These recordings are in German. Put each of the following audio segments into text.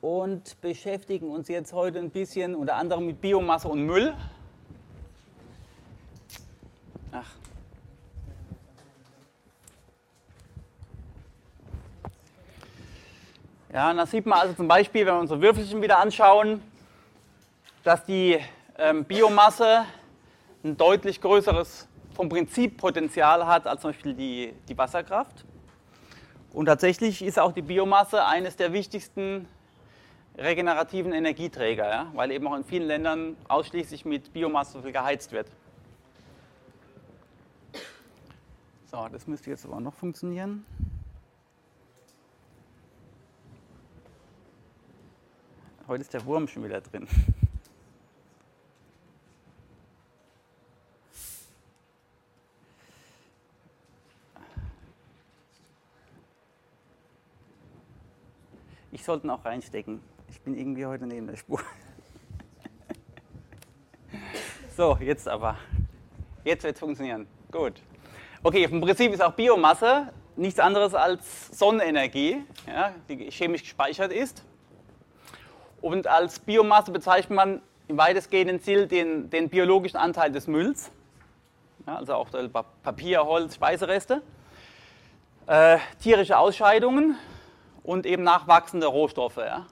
und beschäftigen uns jetzt heute ein bisschen unter anderem mit Biomasse und Müll. Ja, und da sieht man also zum Beispiel, wenn wir unsere Würfelchen wieder anschauen, dass die Biomasse ein deutlich größeres vom Prinzip Potenzial hat als zum Beispiel die Wasserkraft. Und tatsächlich ist auch die Biomasse eines der wichtigsten regenerativen Energieträger, ja, weil eben auch in vielen Ländern ausschließlich mit Biomasse geheizt wird. So, das müsste jetzt aber auch noch funktionieren. Heute ist der Wurm schon wieder drin. Ich sollte ihn auch reinstecken. Ich bin irgendwie heute neben der Spur. So, jetzt aber. Jetzt wird es funktionieren. Gut. Okay, im Prinzip ist auch Biomasse nichts anderes als Sonnenenergie, ja, die chemisch gespeichert ist. Und als Biomasse bezeichnet man im weitestgehenden Ziel den biologischen Anteil des Mülls, ja, also auch Papier, Holz, Speisereste, tierische Ausscheidungen und eben nachwachsende Rohstoffe. Ja.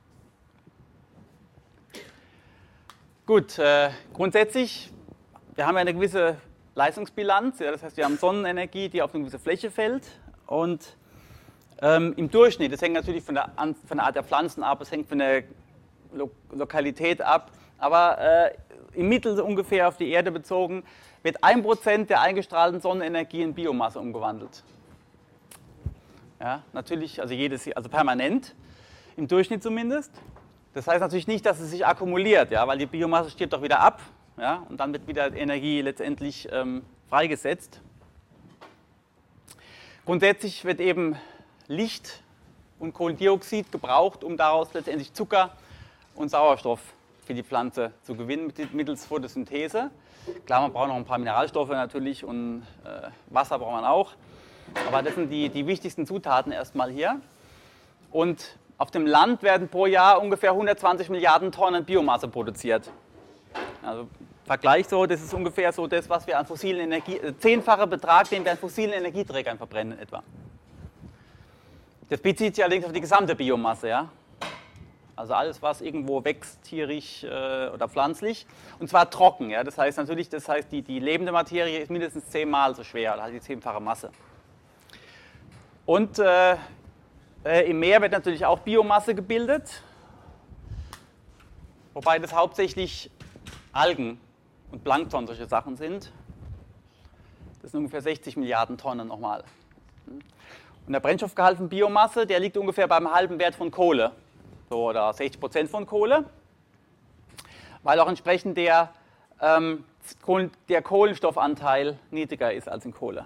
Gut, grundsätzlich, wir haben ja eine gewisse Leistungsbilanz, ja, das heißt, wir haben Sonnenenergie, die auf eine gewisse Fläche fällt und im Durchschnitt, das hängt natürlich von der Art der Pflanzen ab, es hängt von der Lokalität ab, aber im Mittel ungefähr auf die Erde bezogen, wird 1% der eingestrahlten Sonnenenergie in Biomasse umgewandelt. Ja, natürlich, also permanent, im Durchschnitt zumindest. Das heißt natürlich nicht, dass es sich akkumuliert, ja, weil die Biomasse stirbt doch wieder ab, ja, und dann wird wieder Energie letztendlich freigesetzt. Grundsätzlich wird eben Licht und Kohlendioxid gebraucht, um daraus letztendlich Zucker und Sauerstoff für die Pflanze zu gewinnen mittels Photosynthese. Klar, man braucht noch ein paar Mineralstoffe natürlich und Wasser braucht man auch. Aber das sind die wichtigsten Zutaten erstmal hier. Und auf dem Land werden pro Jahr ungefähr 120 Milliarden Tonnen Biomasse produziert. Also Vergleich so, das ist ungefähr so das, was wir an fossilen Energie, 10-facher Betrag, den wir an fossilen Energieträgern verbrennen etwa. Das bezieht sich allerdings auf die gesamte Biomasse, ja. Also alles, was irgendwo wächst, tierisch oder pflanzlich, und zwar trocken, ja. Das heißt natürlich, die lebende Materie ist mindestens 10-mal so schwer, oder halt die 10-fache Masse. Und im Meer wird natürlich auch Biomasse gebildet, wobei das hauptsächlich Algen und Plankton solche Sachen sind. Das sind ungefähr 60 Milliarden Tonnen nochmal. Und der Brennstoffgehalt von Biomasse, der liegt ungefähr beim halben Wert von Kohle, so, oder 60% von Kohle, weil auch entsprechend der Kohlenstoffanteil niedriger ist als in Kohle.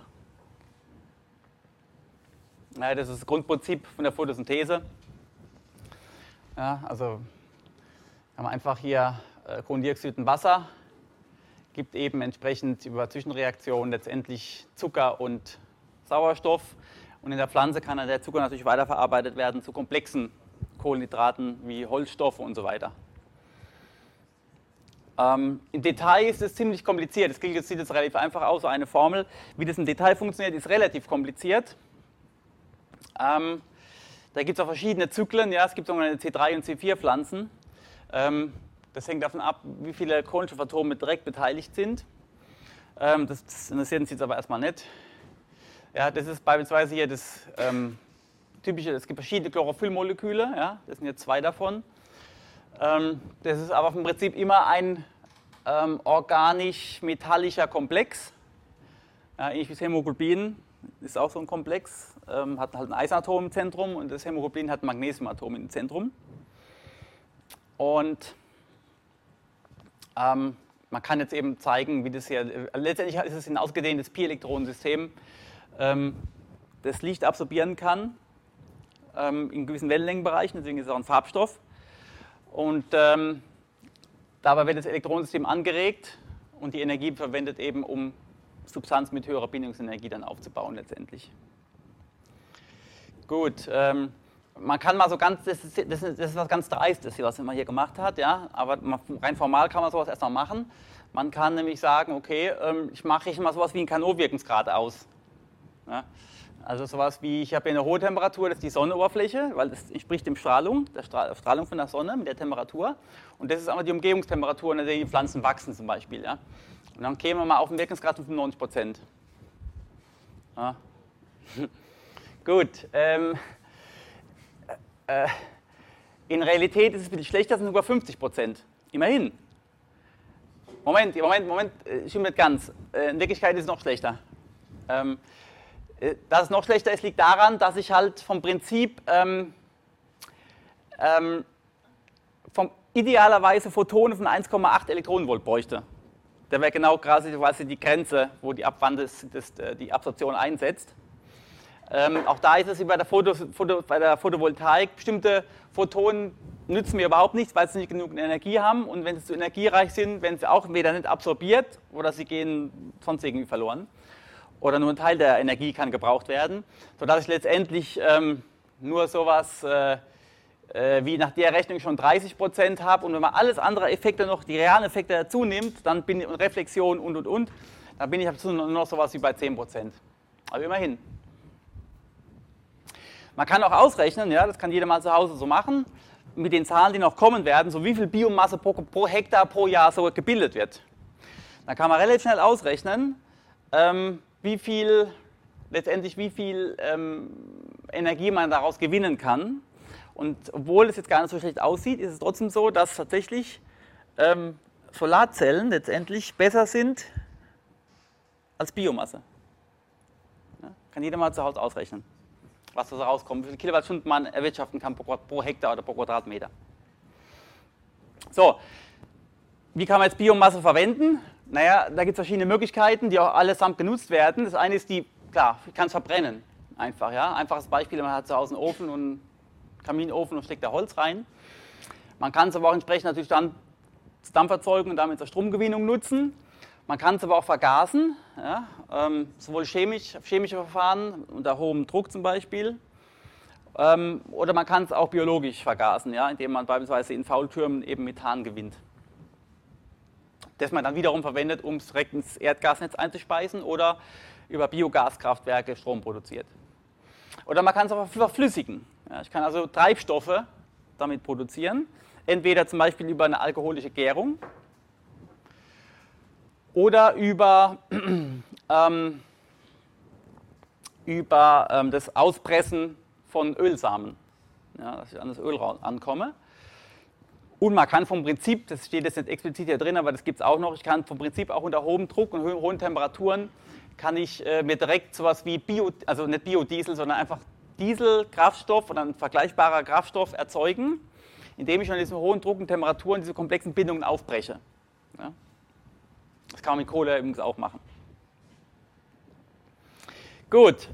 Ja, das ist das Grundprinzip von der Photosynthese. Ja, also haben wir einfach hier Kohlendioxid und Wasser, gibt eben entsprechend über Zwischenreaktionen letztendlich Zucker und Sauerstoff. Und in der Pflanze kann dann der Zucker natürlich weiterverarbeitet werden zu komplexen Kohlenhydraten wie Holzstoffe und so weiter. Im Detail ist es ziemlich kompliziert. Das sieht jetzt relativ einfach aus, so eine Formel. Wie das im Detail funktioniert, ist relativ kompliziert. Da gibt es auch verschiedene Zyklen. Ja, es gibt sogenannte C3- und C4-Pflanzen. Das hängt davon ab, wie viele Kohlenstoffatome direkt beteiligt sind. Das interessiert uns jetzt aber erstmal nicht. Ja, das ist beispielsweise hier das typische, es gibt verschiedene Chlorophyllmoleküle, ja, das sind jetzt 2 davon. Das ist aber im Prinzip immer ein organisch-metallischer Komplex. Ja, ähnlich wie das Hämoglobin ist auch so ein Komplex, hat halt ein Eisenatom im Zentrum und das Hämoglobin hat ein Magnesiumatom im Zentrum. Und man kann jetzt eben zeigen, wie das hier, letztendlich ist es ein ausgedehntes Pi-Elektronensystem, das Licht absorbieren kann in gewissen Wellenlängenbereichen, deswegen ist es auch ein Farbstoff. Und dabei wird das Elektronensystem angeregt und die Energie verwendet eben, um Substanz mit höherer Bindungsenergie dann aufzubauen letztendlich. Gut, man kann mal so ganz, das ist was ganz Dreistes, was man hier gemacht hat, ja, aber rein formal kann man sowas erstmal machen. Man kann nämlich sagen, okay, ich rechne mal sowas wie einen Carnot-Wirkungsgrad aus. Ja. Also sowas wie, ich habe hier eine hohe Temperatur, das ist die Sonnenoberfläche, weil das entspricht dem Strahlung, der Strahlung von der Sonne mit der Temperatur. Und das ist aber die Umgebungstemperatur, in der die Pflanzen wachsen zum Beispiel. Ja. Und dann kämen wir mal auf einen Wirkungsgrad von 95%. Ja. Gut. In Realität ist es ein bisschen schlechter, sind sogar 50%. Immerhin. Moment, stimmt nicht ganz. In Wirklichkeit ist es noch schlechter. Dass es noch schlechter ist, liegt daran, dass ich halt vom Prinzip idealerweise Photonen von 1,8 Elektronenvolt bräuchte. Da wäre genau quasi die Grenze, wo die Absorption einsetzt. Auch da ist es wie bei der Photovoltaik, bestimmte Photonen nützen mir überhaupt nichts, weil sie nicht genug Energie haben, und wenn sie zu energiereich sind, werden sie auch entweder nicht absorbiert oder sie gehen sonst irgendwie verloren. Oder nur ein Teil der Energie kann gebraucht werden, sodass ich letztendlich nur sowas wie nach der Rechnung schon 30% habe, und wenn man alles andere Effekte noch, die realen Effekte dazu nimmt, dann bin ich, und Reflexion und, dann bin ich nur noch sowas wie bei 10%. Aber immerhin. Man kann auch ausrechnen, ja, das kann jeder mal zu Hause so machen, mit den Zahlen, die noch kommen werden, so wie viel Biomasse pro Hektar pro Jahr so gebildet wird. Dann kann man relativ schnell ausrechnen, wie viel Energie man daraus gewinnen kann. Und obwohl es jetzt gar nicht so schlecht aussieht, ist es trotzdem so, dass tatsächlich Solarzellen letztendlich besser sind als Biomasse. Ja, kann jeder mal zu Hause ausrechnen, was da so rauskommt, wie viele Kilowattstunden man erwirtschaften kann pro Hektar oder pro Quadratmeter. So, wie kann man jetzt Biomasse verwenden? Naja, da gibt es verschiedene Möglichkeiten, die auch allesamt genutzt werden. Das eine ist klar, ich kann es verbrennen. Einfach, ja. Einfaches Beispiel, man hat zu Hause einen Ofen und einen Kaminofen und steckt da Holz rein. Man kann es aber auch entsprechend natürlich dann zur Dampferzeugung und damit zur Stromgewinnung nutzen. Man kann es aber auch vergasen, ja, sowohl chemische Verfahren unter hohem Druck zum Beispiel, oder man kann es auch biologisch vergasen, ja, indem man beispielsweise in Faultürmen eben Methan gewinnt, das man dann wiederum verwendet, um es direkt ins Erdgasnetz einzuspeisen oder über Biogaskraftwerke Strom produziert. Oder man kann es auch verflüssigen. Ja, ich kann also Treibstoffe damit produzieren, entweder zum Beispiel über eine alkoholische Gärung oder über das Auspressen von Ölsamen, ja, dass ich an das Öl ankomme. Und man kann vom Prinzip, das steht jetzt nicht explizit hier drin, aber das gibt es auch noch, ich kann vom Prinzip auch unter hohem Druck und hohen Temperaturen, kann ich mir direkt sowas wie also nicht Biodiesel, sondern einfach Dieselkraftstoff oder ein vergleichbarer Kraftstoff erzeugen, indem ich an diesen hohen Druck und Temperaturen diese komplexen Bindungen aufbreche. Ja. Das kann man mit Kohle übrigens auch machen. Gut,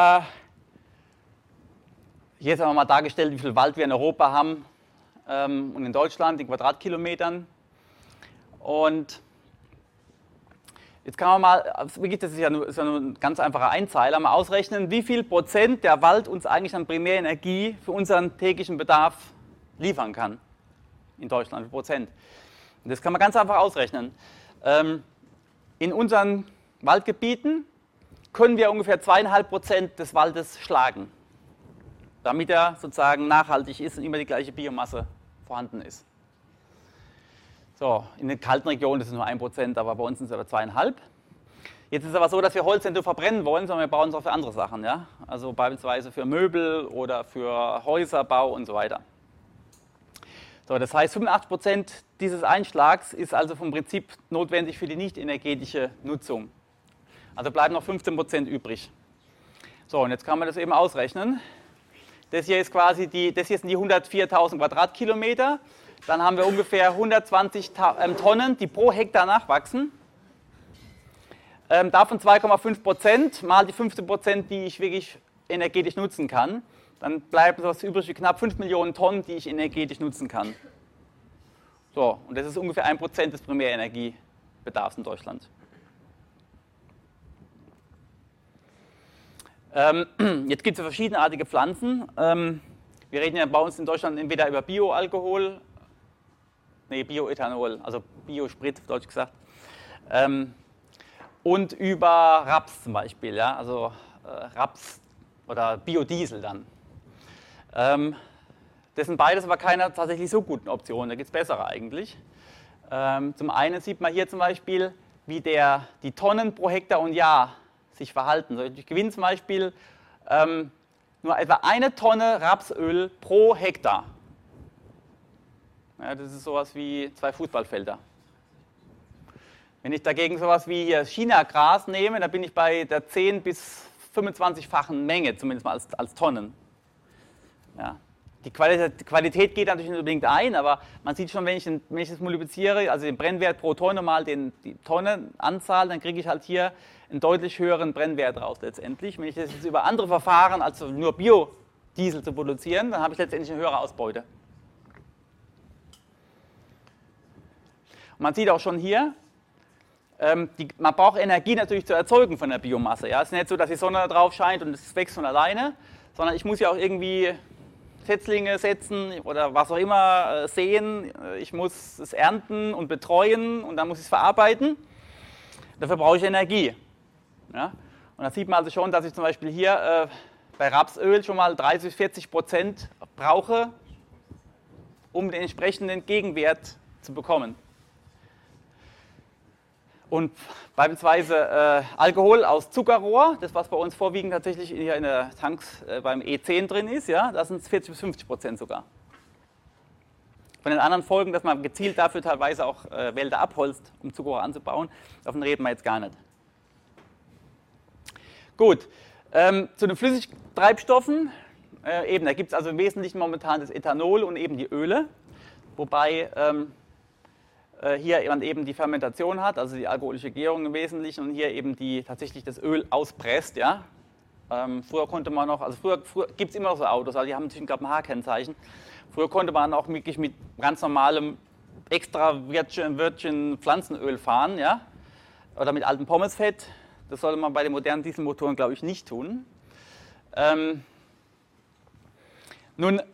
hier haben wir mal dargestellt, wie viel Wald wir in Europa haben und in Deutschland in Quadratkilometern. Und jetzt kann man mal, wirklich, das ist ja nur ein ganz einfacher Einzeiler, mal ausrechnen, wie viel Prozent der Wald uns eigentlich an Primärenergie für unseren täglichen Bedarf liefern kann in Deutschland, wie viel Prozent. Und das kann man ganz einfach ausrechnen. In unseren Waldgebieten können wir ungefähr 2,5% des Waldes schlagen, damit er sozusagen nachhaltig ist und immer die gleiche Biomasse vorhanden ist. So, in den kalten Regionen ist es nur 1%, aber bei uns sind es aber 2,5%. Jetzt ist es aber so, dass wir Holz nicht nur verbrennen wollen, sondern wir brauchen es auch für andere Sachen. Ja? Also beispielsweise für Möbel oder für Häuserbau und so weiter. So, das heißt, 85% dieses Einschlags ist also vom Prinzip notwendig für die nicht energetische Nutzung. Also bleiben noch 15% übrig. So, und jetzt kann man das eben ausrechnen. Das hier ist quasi das hier sind die 104.000 Quadratkilometer. Dann haben wir ungefähr 120 Tonnen, die pro Hektar nachwachsen. Davon 2,5% mal die 15%, die ich wirklich energetisch nutzen kann. Dann bleibt etwas übrig wie knapp 5 Millionen Tonnen, die ich energetisch nutzen kann. So, und das ist ungefähr 1% des Primärenergiebedarfs in Deutschland. Jetzt gibt es verschiedenartige Pflanzen, Wir reden ja bei uns in Deutschland entweder über Bioalkohol, Bioethanol, also Biosprit, auf Deutsch gesagt, und über Raps zum Beispiel, ja, also Raps oder Biodiesel dann. Das sind beides aber keine tatsächlich so guten Optionen, da gibt es bessere eigentlich. Zum einen sieht man hier zum Beispiel, wie die Tonnen pro Hektar und Jahr sich verhalten. So, ich gewinne zum Beispiel nur etwa 1 Tonne Rapsöl pro Hektar. Ja, das ist sowas wie 2 Fußballfelder. Wenn ich dagegen sowas wie hier China-Gras nehme, dann bin ich bei der 10- bis 25-fachen Menge, zumindest mal als Tonnen. Ja. Die Qualität geht natürlich nicht unbedingt ein, aber man sieht schon, wenn ich das multipliziere, also den Brennwert pro Tonne mal die Tonnenanzahl, dann kriege ich halt hier einen deutlich höheren Brennwert raus letztendlich. Wenn ich das jetzt über andere Verfahren, also nur Biodiesel zu produzieren, dann habe ich letztendlich eine höhere Ausbeute. Und man sieht auch schon hier, man braucht Energie natürlich zur Erzeugung von der Biomasse. Ja? Es ist nicht so, dass die Sonne drauf scheint und es wächst von alleine, sondern ich muss ja auch irgendwie Setzlinge setzen oder was auch immer säen. Ich muss es ernten und betreuen und dann muss ich es verarbeiten. Dafür brauche ich Energie. Ja? Und da sieht man also schon, dass ich zum Beispiel hier bei Rapsöl schon mal 30-40% brauche, um den entsprechenden Gegenwert zu bekommen. Und beispielsweise Alkohol aus Zuckerrohr, das was bei uns vorwiegend tatsächlich hier in der Tanks beim E10 drin ist, ja, das sind 40-50% sogar. Von den anderen Folgen, dass man gezielt dafür teilweise auch Wälder abholzt, um Zuckerrohr anzubauen, davon reden wir jetzt gar nicht. Gut, zu den Flüssigtreibstoffen, da gibt es also im Wesentlichen momentan das Ethanol und eben die Öle, wobei hier man eben die Fermentation hat, also die alkoholische Gärung im Wesentlichen und hier eben tatsächlich das Öl auspresst. Ja? Früher konnte man noch, also früher gibt es immer noch so Autos, also die haben natürlich ein H-Kennzeichen. Früher konnte man auch wirklich mit ganz normalem extra Virgin Pflanzenöl fahren, ja? Oder mit altem Pommesfett. Das sollte man bei den modernen Dieselmotoren, glaube ich, nicht tun. Nun,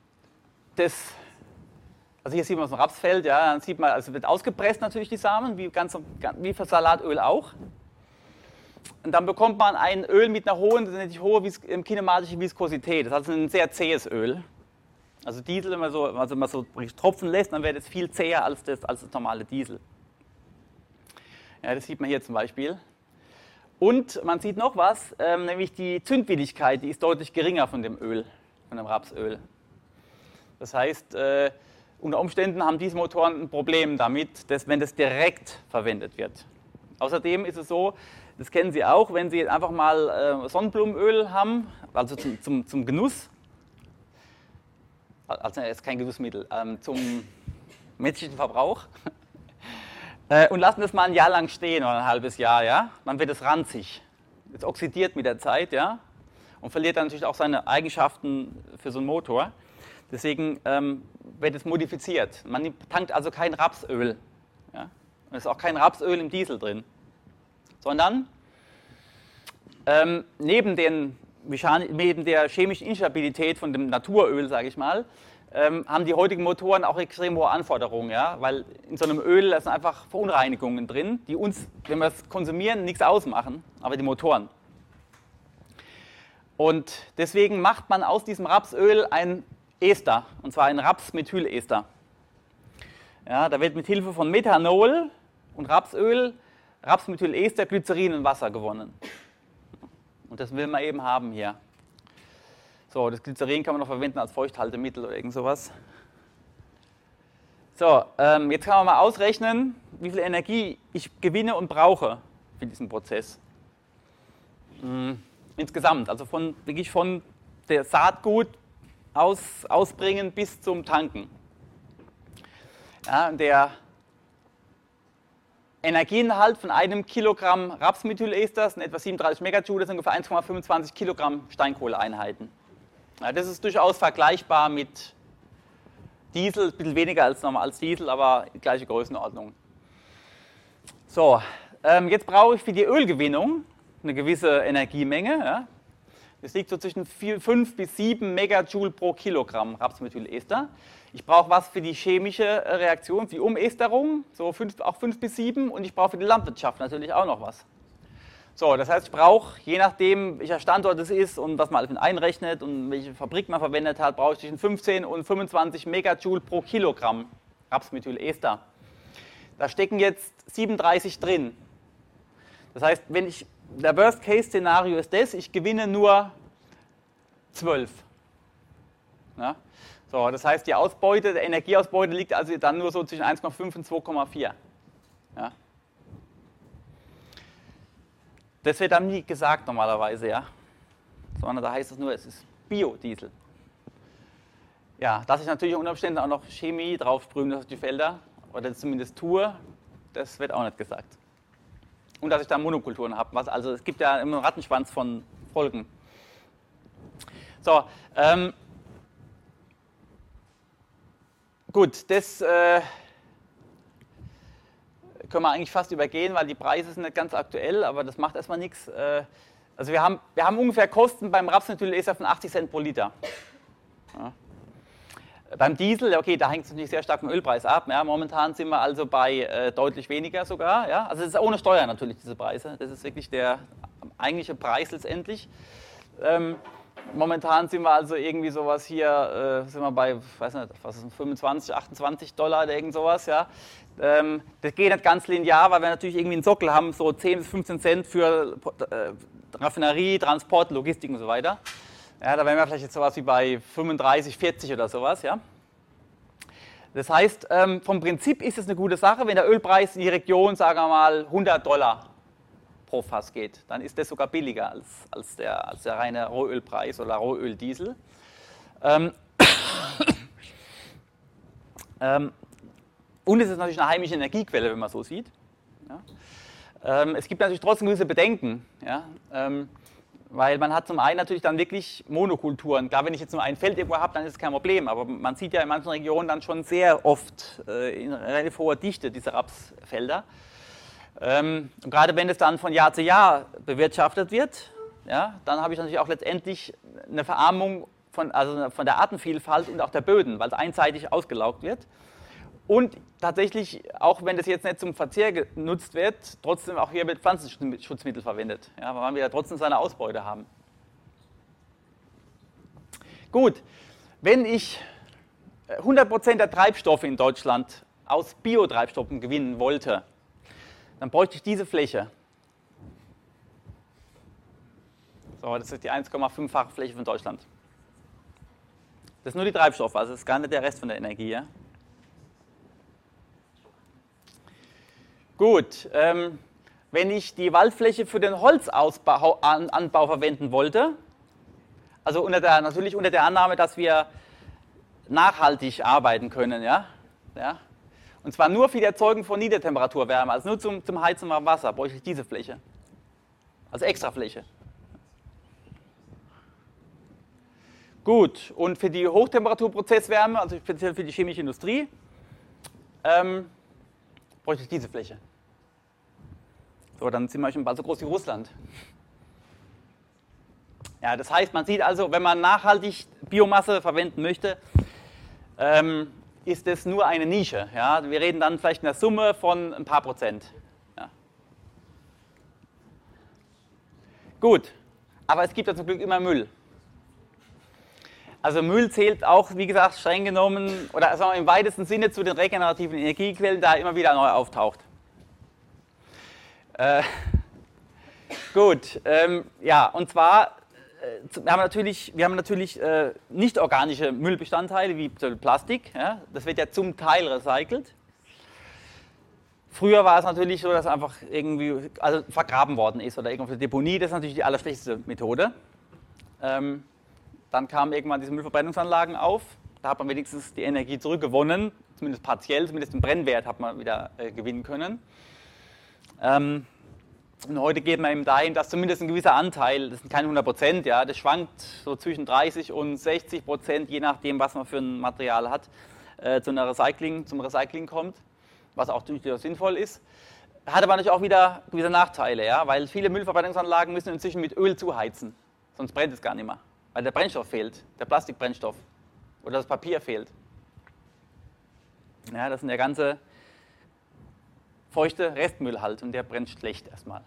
also hier sieht man so ein Rapsfeld, ja, dann sieht man, also wird ausgepresst natürlich die Samen, wie für Salatöl auch. Und dann bekommt man ein Öl mit einer hohen kinematische Viskosität. Das ist also ein sehr zähes Öl. Also Diesel, wenn man so tropfen lässt, dann wird es viel zäher als das normale Diesel. Ja, das sieht man hier zum Beispiel. Und man sieht noch was, nämlich die Zündwilligkeit, die ist deutlich geringer von dem Öl, von dem Rapsöl. Das heißt, unter Umständen haben diese Motoren ein Problem damit, wenn das direkt verwendet wird. Außerdem ist es so, das kennen Sie auch, wenn Sie einfach mal Sonnenblumenöl haben, also zum Genuss, also ist kein Genussmittel, zum menschlichen Verbrauch, und lassen das mal ein Jahr lang stehen oder ein halbes Jahr, ja, dann wird es ranzig. Es oxidiert mit der Zeit, ja, und verliert dann natürlich auch seine Eigenschaften für so einen Motor. Deswegen wird es modifiziert. Man tankt also kein Rapsöl. Ja? Und es ist auch kein Rapsöl im Diesel drin. Sondern neben der chemischen Instabilität von dem Naturöl, sage ich mal, haben die heutigen Motoren auch extrem hohe Anforderungen. Ja? Weil in so einem Öl da sind einfach Verunreinigungen drin, die uns, wenn wir es konsumieren, nichts ausmachen, aber die Motoren. Und deswegen macht man aus diesem Rapsöl ein Ester, und zwar ein Rapsmethylester. Ja, da wird mit Hilfe von Methanol und Rapsöl, Rapsmethylester, Glycerin und Wasser gewonnen. Und das will man eben haben hier. So, das Glycerin kann man noch verwenden als Feuchthaltemittel oder irgend sowas. So, jetzt kann man mal ausrechnen, wie viel Energie ich gewinne und brauche für diesen Prozess. Insgesamt, also wirklich von der Saatgut ausbringen bis zum Tanken. Ja, der Energieinhalt von einem Kilogramm Rapsmethylester sind etwa 37 Megajoule, das sind ungefähr 1,25 Kilogramm Steinkohleeinheiten. Ja, das ist durchaus vergleichbar mit Diesel, ein bisschen weniger als normal als Diesel, aber gleiche Größenordnung. So, jetzt brauche ich für die Ölgewinnung eine gewisse Energiemenge. Ja. Das liegt so zwischen 5 bis 7 Megajoule pro Kilogramm Rapsmethyester. Ich brauche was für die chemische Reaktion, für die Umesterung, so auch 5 bis 7, und ich brauche für die Landwirtschaft natürlich auch noch was. So, das heißt, ich brauche, je nachdem, welcher Standort es ist und was man alles mit einrechnet und welche Fabrik man verwendet hat, brauche ich zwischen 15 und 25 Megajoule pro Kilogramm Rapsmethyester. Da stecken jetzt 37 drin. Das heißt, der Worst-Case-Szenario ist das, ich gewinne nur 12. Ja? So, das heißt, die Ausbeute, der Energieausbeute liegt also dann nur so zwischen 1,5 und 2,4. Ja? Das wird dann nie gesagt normalerweise, ja? Sondern da heißt es nur, es ist Biodiesel. Ja, dass ich natürlich unter Umständen auch noch Chemie drauf sprühe auf die Felder, oder das zumindest tue, das wird auch nicht gesagt. Und dass ich da Monokulturen habe. Also es gibt ja immer einen Rattenschwanz von Folgen. So, gut, das können wir eigentlich fast übergehen, weil die Preise sind nicht ganz aktuell, aber das macht erstmal nichts. Also wir haben ungefähr Kosten beim Rapsmethyester von 80 Cent pro Liter. Ja. Beim Diesel, okay, da hängt es natürlich sehr stark vom Ölpreis ab. Ja. Momentan sind wir also bei deutlich weniger sogar. Ja. Also es ist ohne Steuer natürlich, diese Preise. Das ist wirklich der eigentliche Preis letztendlich. Momentan sind wir also irgendwie sowas hier, sind wir bei, weiß nicht, was ist, 25, 28 Dollar oder irgend sowas. Ja. Das geht nicht ganz linear, weil wir natürlich irgendwie einen Sockel haben, so 10 bis 15 Cent für Raffinerie, Transport, Logistik und so weiter. Ja, da wären wir vielleicht jetzt sowas wie bei 35, 40 oder sowas. Ja. Das heißt, vom Prinzip ist es eine gute Sache, wenn der Ölpreis in die Region, sagen wir mal, 100 Dollar pro Fass geht. Dann ist das sogar billiger als der reine Rohölpreis oder Rohöldiesel. Und es ist natürlich eine heimische Energiequelle, wenn man so sieht. Ja. Es gibt natürlich trotzdem gewisse Bedenken. Ja. Weil man hat zum einen natürlich dann wirklich Monokulturen. Klar, wenn ich jetzt nur ein Feld irgendwo habe, dann ist es kein Problem. Aber man sieht ja in manchen Regionen dann schon sehr oft in relativ hoher Dichte diese Rapsfelder. Und gerade wenn es dann von Jahr zu Jahr bewirtschaftet wird, ja, dann habe ich natürlich auch letztendlich eine Verarmung von der Artenvielfalt und auch der Böden, weil es einseitig ausgelaugt wird. Und tatsächlich, auch wenn das jetzt nicht zum Verzehr genutzt wird, trotzdem auch hier wird Pflanzenschutzmittel verwendet, ja, weil wir ja trotzdem seine Ausbeute haben. Gut, wenn ich 100% der Treibstoffe in Deutschland aus Biotreibstoffen gewinnen wollte, dann bräuchte ich diese Fläche. So, das ist die 1,5-fache Fläche von Deutschland. Das ist nur die Treibstoffe, also das ist gar nicht der Rest von der Energie. Ja? Gut, wenn ich die Waldfläche für den Holzanbau verwenden wollte, also natürlich unter der Annahme, dass wir nachhaltig arbeiten können, ja? Ja? Und zwar nur für die Erzeugung von Niedertemperaturwärme, also nur zum Heizen von Wasser, bräuchte ich diese Fläche, also extra Fläche. Gut, und für die Hochtemperaturprozesswärme, also speziell für die chemische Industrie, bräuchte ich diese Fläche. So, dann sind wir schon bald so groß wie Russland. Ja, das heißt, man sieht also, wenn man nachhaltig Biomasse verwenden möchte, ist das nur eine Nische. Ja? Wir reden dann vielleicht in der Summe von ein paar Prozent. Ja. Gut, aber es gibt ja zum Glück immer Müll. Also Müll zählt auch, wie gesagt, streng genommen, oder sagen wir im weitesten Sinne zu den regenerativen Energiequellen, da immer wieder neu auftaucht. Gut, ja, und zwar, wir haben natürlich nicht organische Müllbestandteile wie Plastik, ja, das wird ja zum Teil recycelt. Früher war es natürlich so, dass einfach irgendwie vergraben worden ist oder irgendwo für Deponie, das ist natürlich die allerschlechteste Methode. Dann kamen irgendwann diese Müllverbrennungsanlagen auf, da hat man wenigstens die Energie zurückgewonnen, zumindest partiell, zumindest den Brennwert hat man wieder gewinnen können. Und heute geht man eben dahin, dass zumindest ein gewisser Anteil, das sind keine 100%, ja, das schwankt so zwischen 30 und 60%, je nachdem, was man für ein Material hat, zum Recycling kommt, was auch durchaus sinnvoll ist. Hat aber natürlich auch wieder gewisse Nachteile, ja, weil viele Müllverbrennungsanlagen müssen inzwischen mit Öl zuheizen. sonst brennt es gar nicht mehr, weil der Brennstoff fehlt, der Plastikbrennstoff oder das Papier fehlt. Ja, das ist der ganze feuchte Restmüll halt und der brennt schlecht erstmal.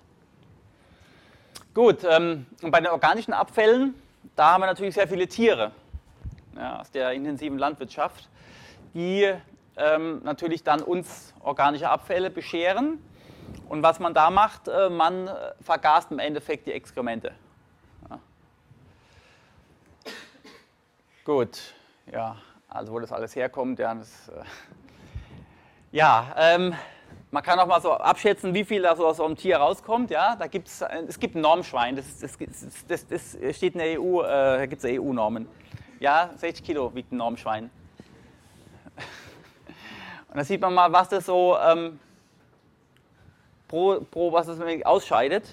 Gut, und bei den organischen Abfällen, da haben wir natürlich sehr viele Tiere, ja, aus der intensiven Landwirtschaft, die natürlich dann uns organische Abfälle bescheren. Und was man da macht, man vergast im Endeffekt die Exkremente. Ja. Gut, ja, also wo das alles herkommt, ja, man kann auch mal so abschätzen, wie viel da so aus einem Tier rauskommt. Ja, es gibt ein Normschwein, das steht in der EU, da gibt es EU-Normen. Ja, 60 Kilo wiegt ein Normschwein. Und da sieht man mal, was das so was das ausscheidet.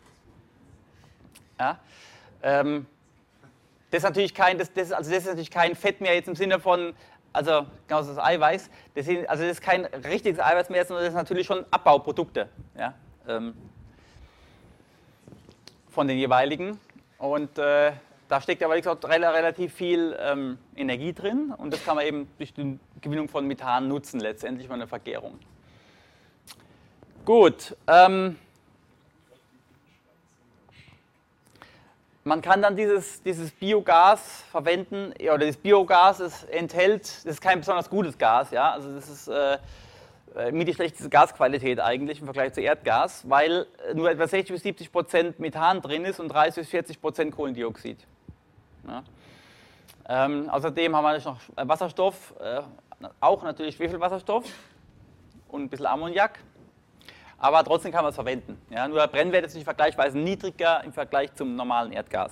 Ja, das ist natürlich kein Fett mehr jetzt im Sinne von, also genauso das Eiweiß, das ist kein richtiges Eiweiß mehr, sondern das sind natürlich schon Abbauprodukte, ja, von den jeweiligen. Und da steckt aber wie gesagt, relativ viel Energie drin und das kann man eben durch die Gewinnung von Methan nutzen, letztendlich von der Vergärung. Gut, man kann dann dieses Biogas verwenden, oder das Biogas das ist kein besonders gutes Gas, ja, also das ist mit die schlechteste Gasqualität eigentlich im Vergleich zu Erdgas, weil nur etwa 60-70% Methan drin ist und 30-40% Kohlendioxid. Ja. Außerdem haben wir noch Wasserstoff, auch natürlich Schwefelwasserstoff und ein bisschen Ammoniak, aber trotzdem kann man es verwenden. Ja. Nur der Brennwert ist nicht vergleichsweise niedriger im Vergleich zum normalen Erdgas.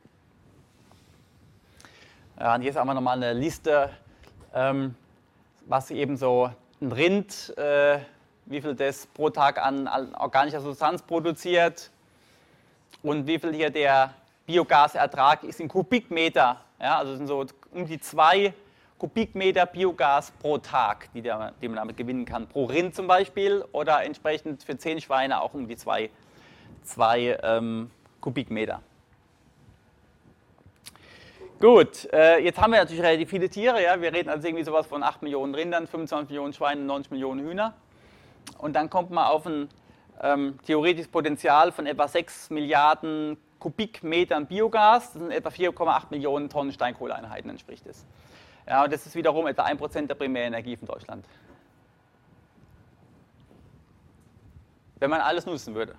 Ja, und hier ist einmal nochmal eine Liste, was eben so ein Rind, wie viel das pro Tag an organischer Substanz produziert und wie viel hier der Biogasertrag ist in Kubikmeter. Ja, also es sind so um die 2 Kubikmeter Biogas pro Tag, die man damit gewinnen kann. Pro Rind zum Beispiel oder entsprechend für 10 Schweine auch um die 2 Kubikmeter. Gut, jetzt haben wir natürlich relativ viele Tiere. Ja? Wir reden also irgendwie sowas von 8 Millionen Rindern, 25 Millionen Schweinen, 90 Millionen Hühner. Und dann kommt man auf ein theoretisches Potenzial von etwa 6 Milliarden Kubikmetern Biogas. Das sind etwa 4,8 Millionen Tonnen Steinkohleeinheiten, entspricht das. Ja, und das ist wiederum etwa 1% der Primärenergie von Deutschland. Wenn man alles nutzen würde.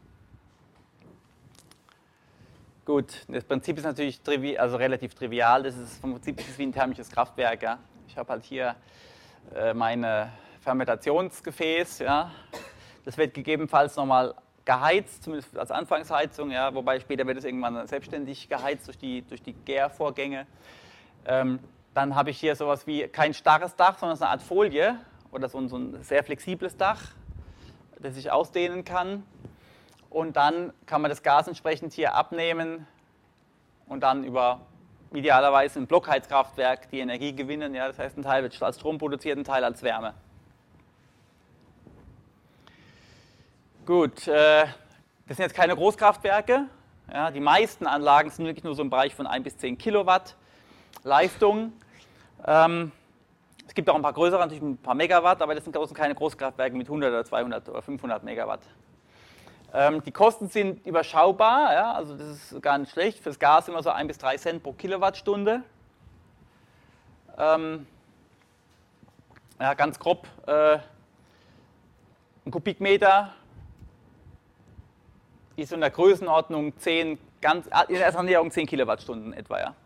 Gut, das Prinzip ist natürlich relativ trivial. Das ist vom Prinzip wie ein thermisches Kraftwerk. Ja. Ich habe halt hier meine Fermentationsgefäß. Ja. Das wird gegebenenfalls nochmal geheizt, zumindest als Anfangsheizung, ja, wobei später wird es irgendwann selbstständig geheizt durch die Gärvorgänge. Dann habe ich hier sowas wie kein starres Dach, sondern so eine Art Folie oder so ein sehr flexibles Dach, das sich ausdehnen kann. Und dann kann man das Gas entsprechend hier abnehmen und dann über idealerweise ein Blockheizkraftwerk die Energie gewinnen. Ja, das heißt, ein Teil wird als Strom produziert, ein Teil als Wärme. Gut, das sind jetzt keine Großkraftwerke. Ja, die meisten Anlagen sind wirklich nur so im Bereich von 1 bis 10 Kilowatt Leistung. Es gibt auch ein paar größere, natürlich ein paar Megawatt, aber das sind keine Großkraftwerke mit 100 oder 200 oder 500 Megawatt. Die Kosten sind überschaubar, ja, also das ist gar nicht schlecht. Fürs Gas immer so 1 bis 3 Cent pro Kilowattstunde. Ja, ganz grob, ein Kubikmeter ist in der Größenordnung 10, in erster Annäherung 10 Kilowattstunden etwa. Ja.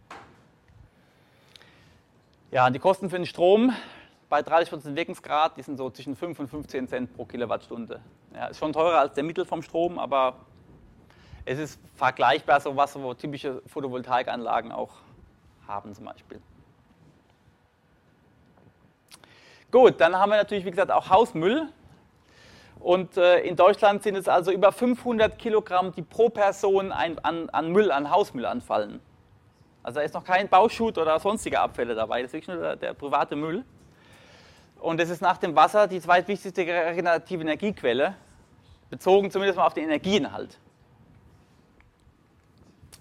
Ja, und die Kosten für den Strom bei 30% Wirkungsgrad, die sind so zwischen 5 und 15 Cent pro Kilowattstunde. Ja, ist schon teurer als der Mittel vom Strom, aber es ist vergleichbar, so was so typische Photovoltaikanlagen auch haben zum Beispiel. Gut, dann haben wir natürlich, wie gesagt, auch Hausmüll. Und in Deutschland sind es also über 500 Kilogramm, die pro Person an Hausmüll anfallen. Also da ist noch kein Bauschutt oder sonstige Abfälle dabei, das ist wirklich nur der private Müll. Und das ist nach dem Wasser die zweitwichtigste regenerative Energiequelle, bezogen zumindest mal auf den Energieinhalt.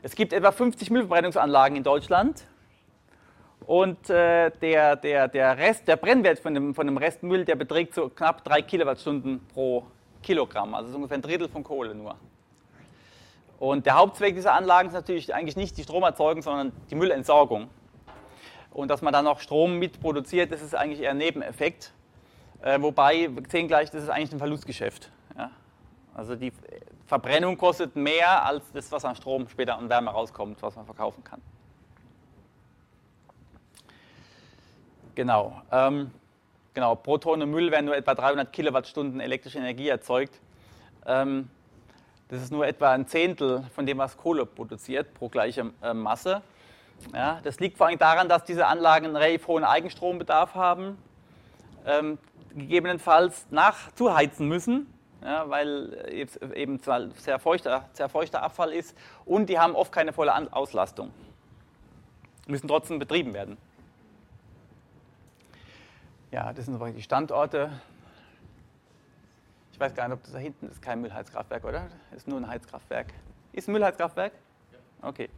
Es gibt etwa 50 Müllverbrennungsanlagen in Deutschland und der Brennwert von dem Restmüll, der beträgt so knapp 3 Kilowattstunden pro Kilogramm, also so ungefähr ein Drittel von Kohle nur. Und der Hauptzweck dieser Anlagen ist natürlich eigentlich nicht die Stromerzeugung, sondern die Müllentsorgung. Und dass man dann noch Strom mitproduziert, das ist eigentlich eher ein Nebeneffekt. Wobei, wir sehen gleich, das ist eigentlich ein Verlustgeschäft. Ja? Also die Verbrennung kostet mehr als das, was an Strom später an Wärme rauskommt, was man verkaufen kann. Genau. Pro Tonne Müll werden nur etwa 300 Kilowattstunden elektrische Energie erzeugt. Das ist nur etwa ein Zehntel von dem, was Kohle produziert, pro gleiche Masse. Ja, das liegt vor allem daran, dass diese Anlagen einen relativ hohen Eigenstrombedarf haben, gegebenenfalls zuheizen müssen, ja, weil eben sehr feuchter Abfall ist, und die haben oft keine volle Auslastung, müssen trotzdem betrieben werden. Ja, das sind die Standorte. Ich weiß gar nicht, ob das da hinten ist, kein Müllheizkraftwerk, oder? Das ist nur ein Heizkraftwerk. Ist ein Müllheizkraftwerk? Okay.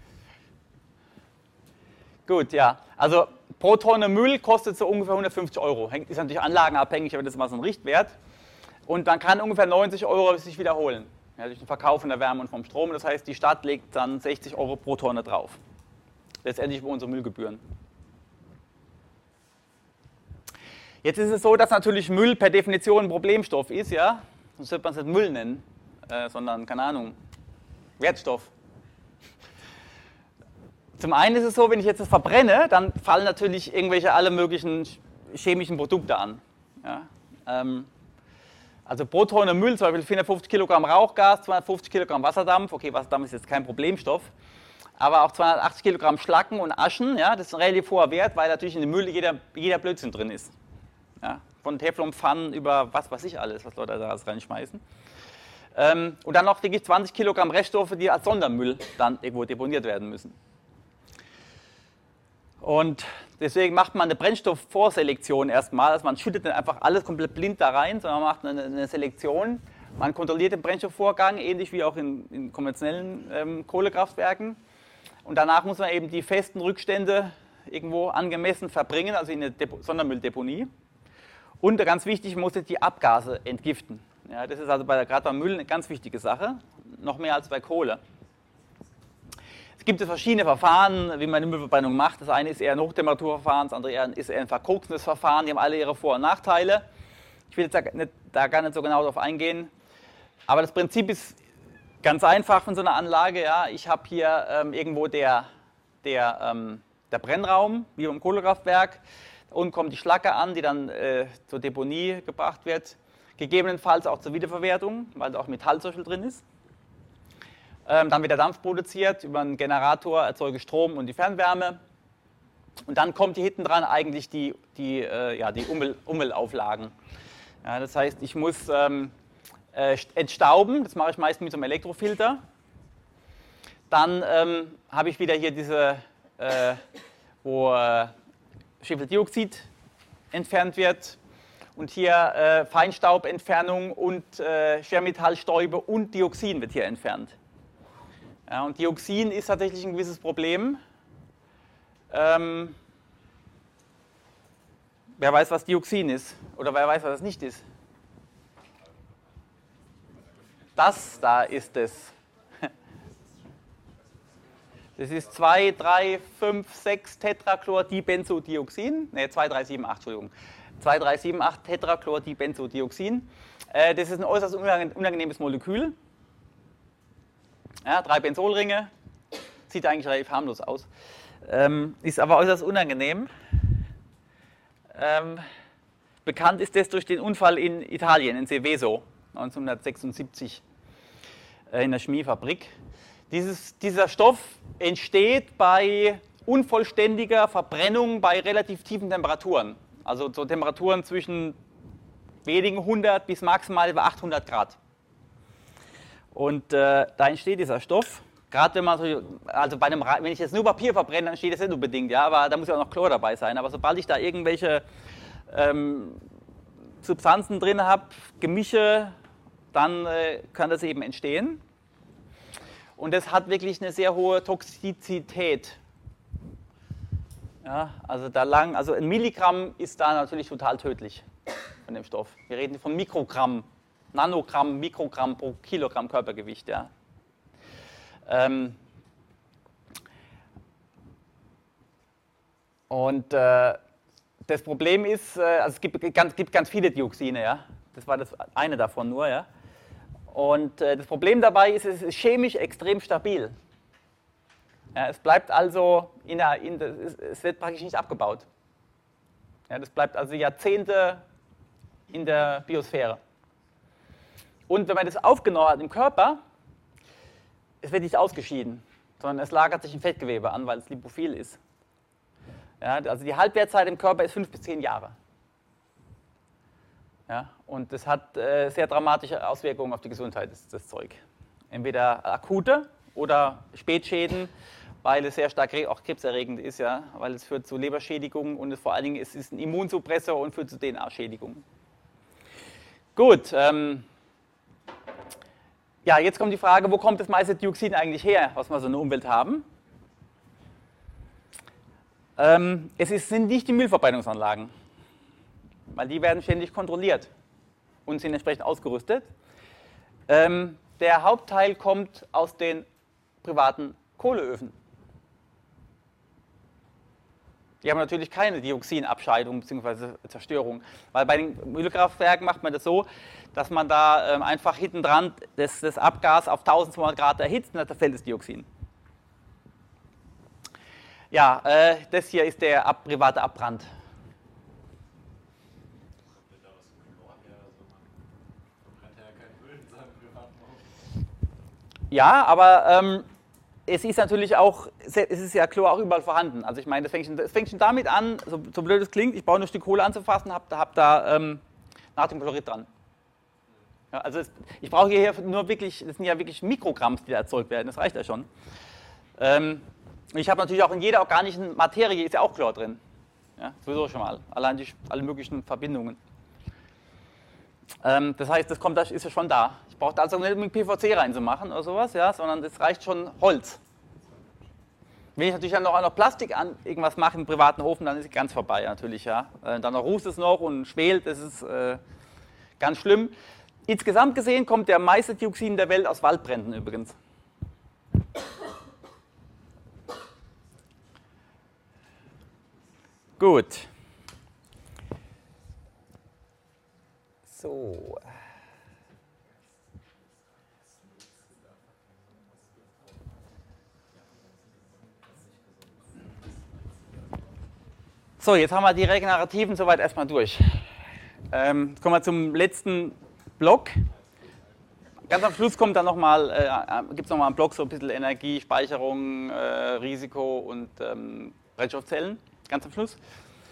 Gut, ja. Also pro Tonne Müll kostet so ungefähr 150 Euro. Ist natürlich anlagenabhängig, aber das ist mal so ein Richtwert. Und dann kann ungefähr 90 Euro sich wiederholen. Ja, durch den Verkauf von der Wärme und vom Strom. Das heißt, die Stadt legt dann 60 Euro pro Tonne drauf. Letztendlich über unsere Müllgebühren. Jetzt ist es so, dass natürlich Müll per Definition ein Problemstoff ist, ja. Sonst sollte man es nicht Müll nennen, sondern, keine Ahnung, Wertstoff. Zum einen ist es so, wenn ich jetzt das verbrenne, dann fallen natürlich alle möglichen chemischen Produkte an. Ja. Also pro Tonne Müll, zum Beispiel 450 Kilogramm Rauchgas, 250 Kilogramm Wasserdampf. Okay, Wasserdampf ist jetzt kein Problemstoff. Aber auch 280 Kilogramm Schlacken und Aschen, ja, das ist ein relativ hoher Wert, weil natürlich in dem Müll jeder Blödsinn drin ist. Ja, von Teflonpfannen über was weiß ich alles, was Leute da reinschmeißen. Und dann noch 20 Kilogramm Reststoffe, die als Sondermüll dann irgendwo deponiert werden müssen. Und deswegen macht man eine Brennstoffvorselektion erstmal. Also man schüttet nicht einfach alles komplett blind da rein, sondern man macht eine Selektion. Man kontrolliert den Brennstoffvorgang, ähnlich wie auch in konventionellen Kohlekraftwerken. Und danach muss man eben die festen Rückstände irgendwo angemessen verbringen, also in eine Sondermülldeponie. Und ganz wichtig, man muss jetzt die Abgase entgiften. Ja, das ist also gerade beim Müll eine ganz wichtige Sache, noch mehr als bei Kohle. Es gibt verschiedene Verfahren, wie man die Müllverbrennung macht. Das eine ist eher ein Hochtemperaturverfahren, das andere ist eher ein verkoksendes Verfahren. Die haben alle ihre Vor- und Nachteile. Ich will jetzt da gar nicht so genau darauf eingehen. Aber das Prinzip ist ganz einfach von so einer Anlage. Ja. Ich habe hier irgendwo der Brennraum, wie beim Kohlekraftwerk. Unten kommt die Schlacke an, die dann zur Deponie gebracht wird. Gegebenenfalls auch zur Wiederverwertung, weil da auch Metall zum Beispiel drin ist. Dann wird der Dampf produziert, über einen Generator erzeuge Strom und die Fernwärme. Und dann kommt hier hinten dran eigentlich die Umweltauflagen. Ja, das heißt, ich muss entstauben, das mache ich meist mit so einem Elektrofilter. Dann habe ich wieder hier diese, wo Schwefeldioxid entfernt wird. Und hier Feinstaubentfernung und Schwermetallstäube und Dioxin wird hier entfernt. Ja, und Dioxin ist tatsächlich ein gewisses Problem. Wer weiß, was Dioxin ist? Oder wer weiß, was es nicht ist? Das da ist es. Das ist 2, 3, 5, 6 Tetrachlordibenzodioxin. Ne, 2, 3, 7, 8, Entschuldigung. 2, 3, 7, 8 Tetrachlordibenzodioxin. Das ist ein äußerst unangenehmes Molekül. Ja, 3 Benzolringe. Sieht eigentlich relativ harmlos aus. Ist aber äußerst unangenehm. Bekannt ist das durch den Unfall in Italien, in Seveso, 1976, in der Chemiefabrik. Dieser Stoff entsteht bei unvollständiger Verbrennung bei relativ tiefen Temperaturen. Also so Temperaturen zwischen wenigen 100 bis maximal über 800 Grad. Und da entsteht dieser Stoff. Gerade wenn man wenn ich jetzt nur Papier verbrenne, dann entsteht das nicht unbedingt, ja, aber da muss ja auch noch Chlor dabei sein. Aber sobald ich da irgendwelche Substanzen drin habe, Gemische, dann kann das eben entstehen. und das hat wirklich eine sehr hohe Toxizität. Ja, also ein Milligramm ist da natürlich total tödlich von dem Stoff. Wir reden von Mikrogramm, Nanogramm, Mikrogramm pro Kilogramm Körpergewicht. Ja. Das Problem ist, also es gibt ganz viele Dioxine, ja. Das war das eine davon nur, ja. Und das Problem dabei ist, es ist chemisch extrem stabil. Ja, es bleibt also, es wird praktisch nicht abgebaut. Ja, das bleibt also Jahrzehnte in der Biosphäre. Und wenn man das aufgenommen hat im Körper, es wird nicht ausgeschieden, sondern es lagert sich im Fettgewebe an, weil es lipophil ist. Ja, also die Halbwertszeit im Körper ist 5 bis 10 Jahre. Ja, und das hat sehr dramatische Auswirkungen auf die Gesundheit, das Zeug. Entweder akute oder Spätschäden, weil es sehr stark auch krebserregend ist, ja, weil es führt zu Leberschädigungen und vor allen Dingen es ist ein Immunsuppressor und führt zu DNA-Schädigungen. Gut, ja, jetzt kommt die Frage, wo kommt das meiste Dioxin eigentlich her, was wir so in der Umwelt haben? Sind nicht die Müllverbrennungsanlagen, weil die werden ständig kontrolliert und sind entsprechend ausgerüstet. Der Hauptteil kommt aus den privaten Kohleöfen. Die haben natürlich keine Dioxinabscheidung bzw. Zerstörung, weil bei den Müllkraftwerken macht man das so, dass man da einfach hinten dran das Abgas auf 1200 Grad erhitzt und dann zerfällt das Dioxin. Ja, das hier ist der private Abbrand. Ja, aber es ist natürlich auch, es ist ja Chlor auch überall vorhanden. Also ich meine, das fängt schon damit an, so blöd es klingt, ich brauche nur ein Stück Kohle anzufassen, hab da Natriumchlorid dran. Ja, also ich brauche hier nur wirklich, das sind ja wirklich Mikrogramms, die da erzeugt werden, das reicht ja schon. Ich habe natürlich auch in jeder organischen Materie ist ja auch Chlor drin. Ja, sowieso schon mal, allein alle möglichen Verbindungen. Das heißt, das ist ja schon da. Ich brauche da also nicht mit PVC reinzumachen oder sowas, ja, sondern das reicht schon Holz. Wenn ich natürlich dann noch Plastik an irgendwas mache im privaten Ofen, dann ist es ganz vorbei natürlich, ja. Dann rußt es noch und schwelt, das ist ganz schlimm. Insgesamt gesehen kommt der meiste Dioxin der Welt aus Waldbränden übrigens. Gut. So. So, jetzt haben wir die Regenerativen soweit erstmal durch. Jetzt kommen wir zum letzten Block. Ganz am Schluss kommt dann gibt es nochmal einen Block, so ein bisschen Energie, Speicherung, Risiko und Brennstoffzellen. Ganz am Schluss.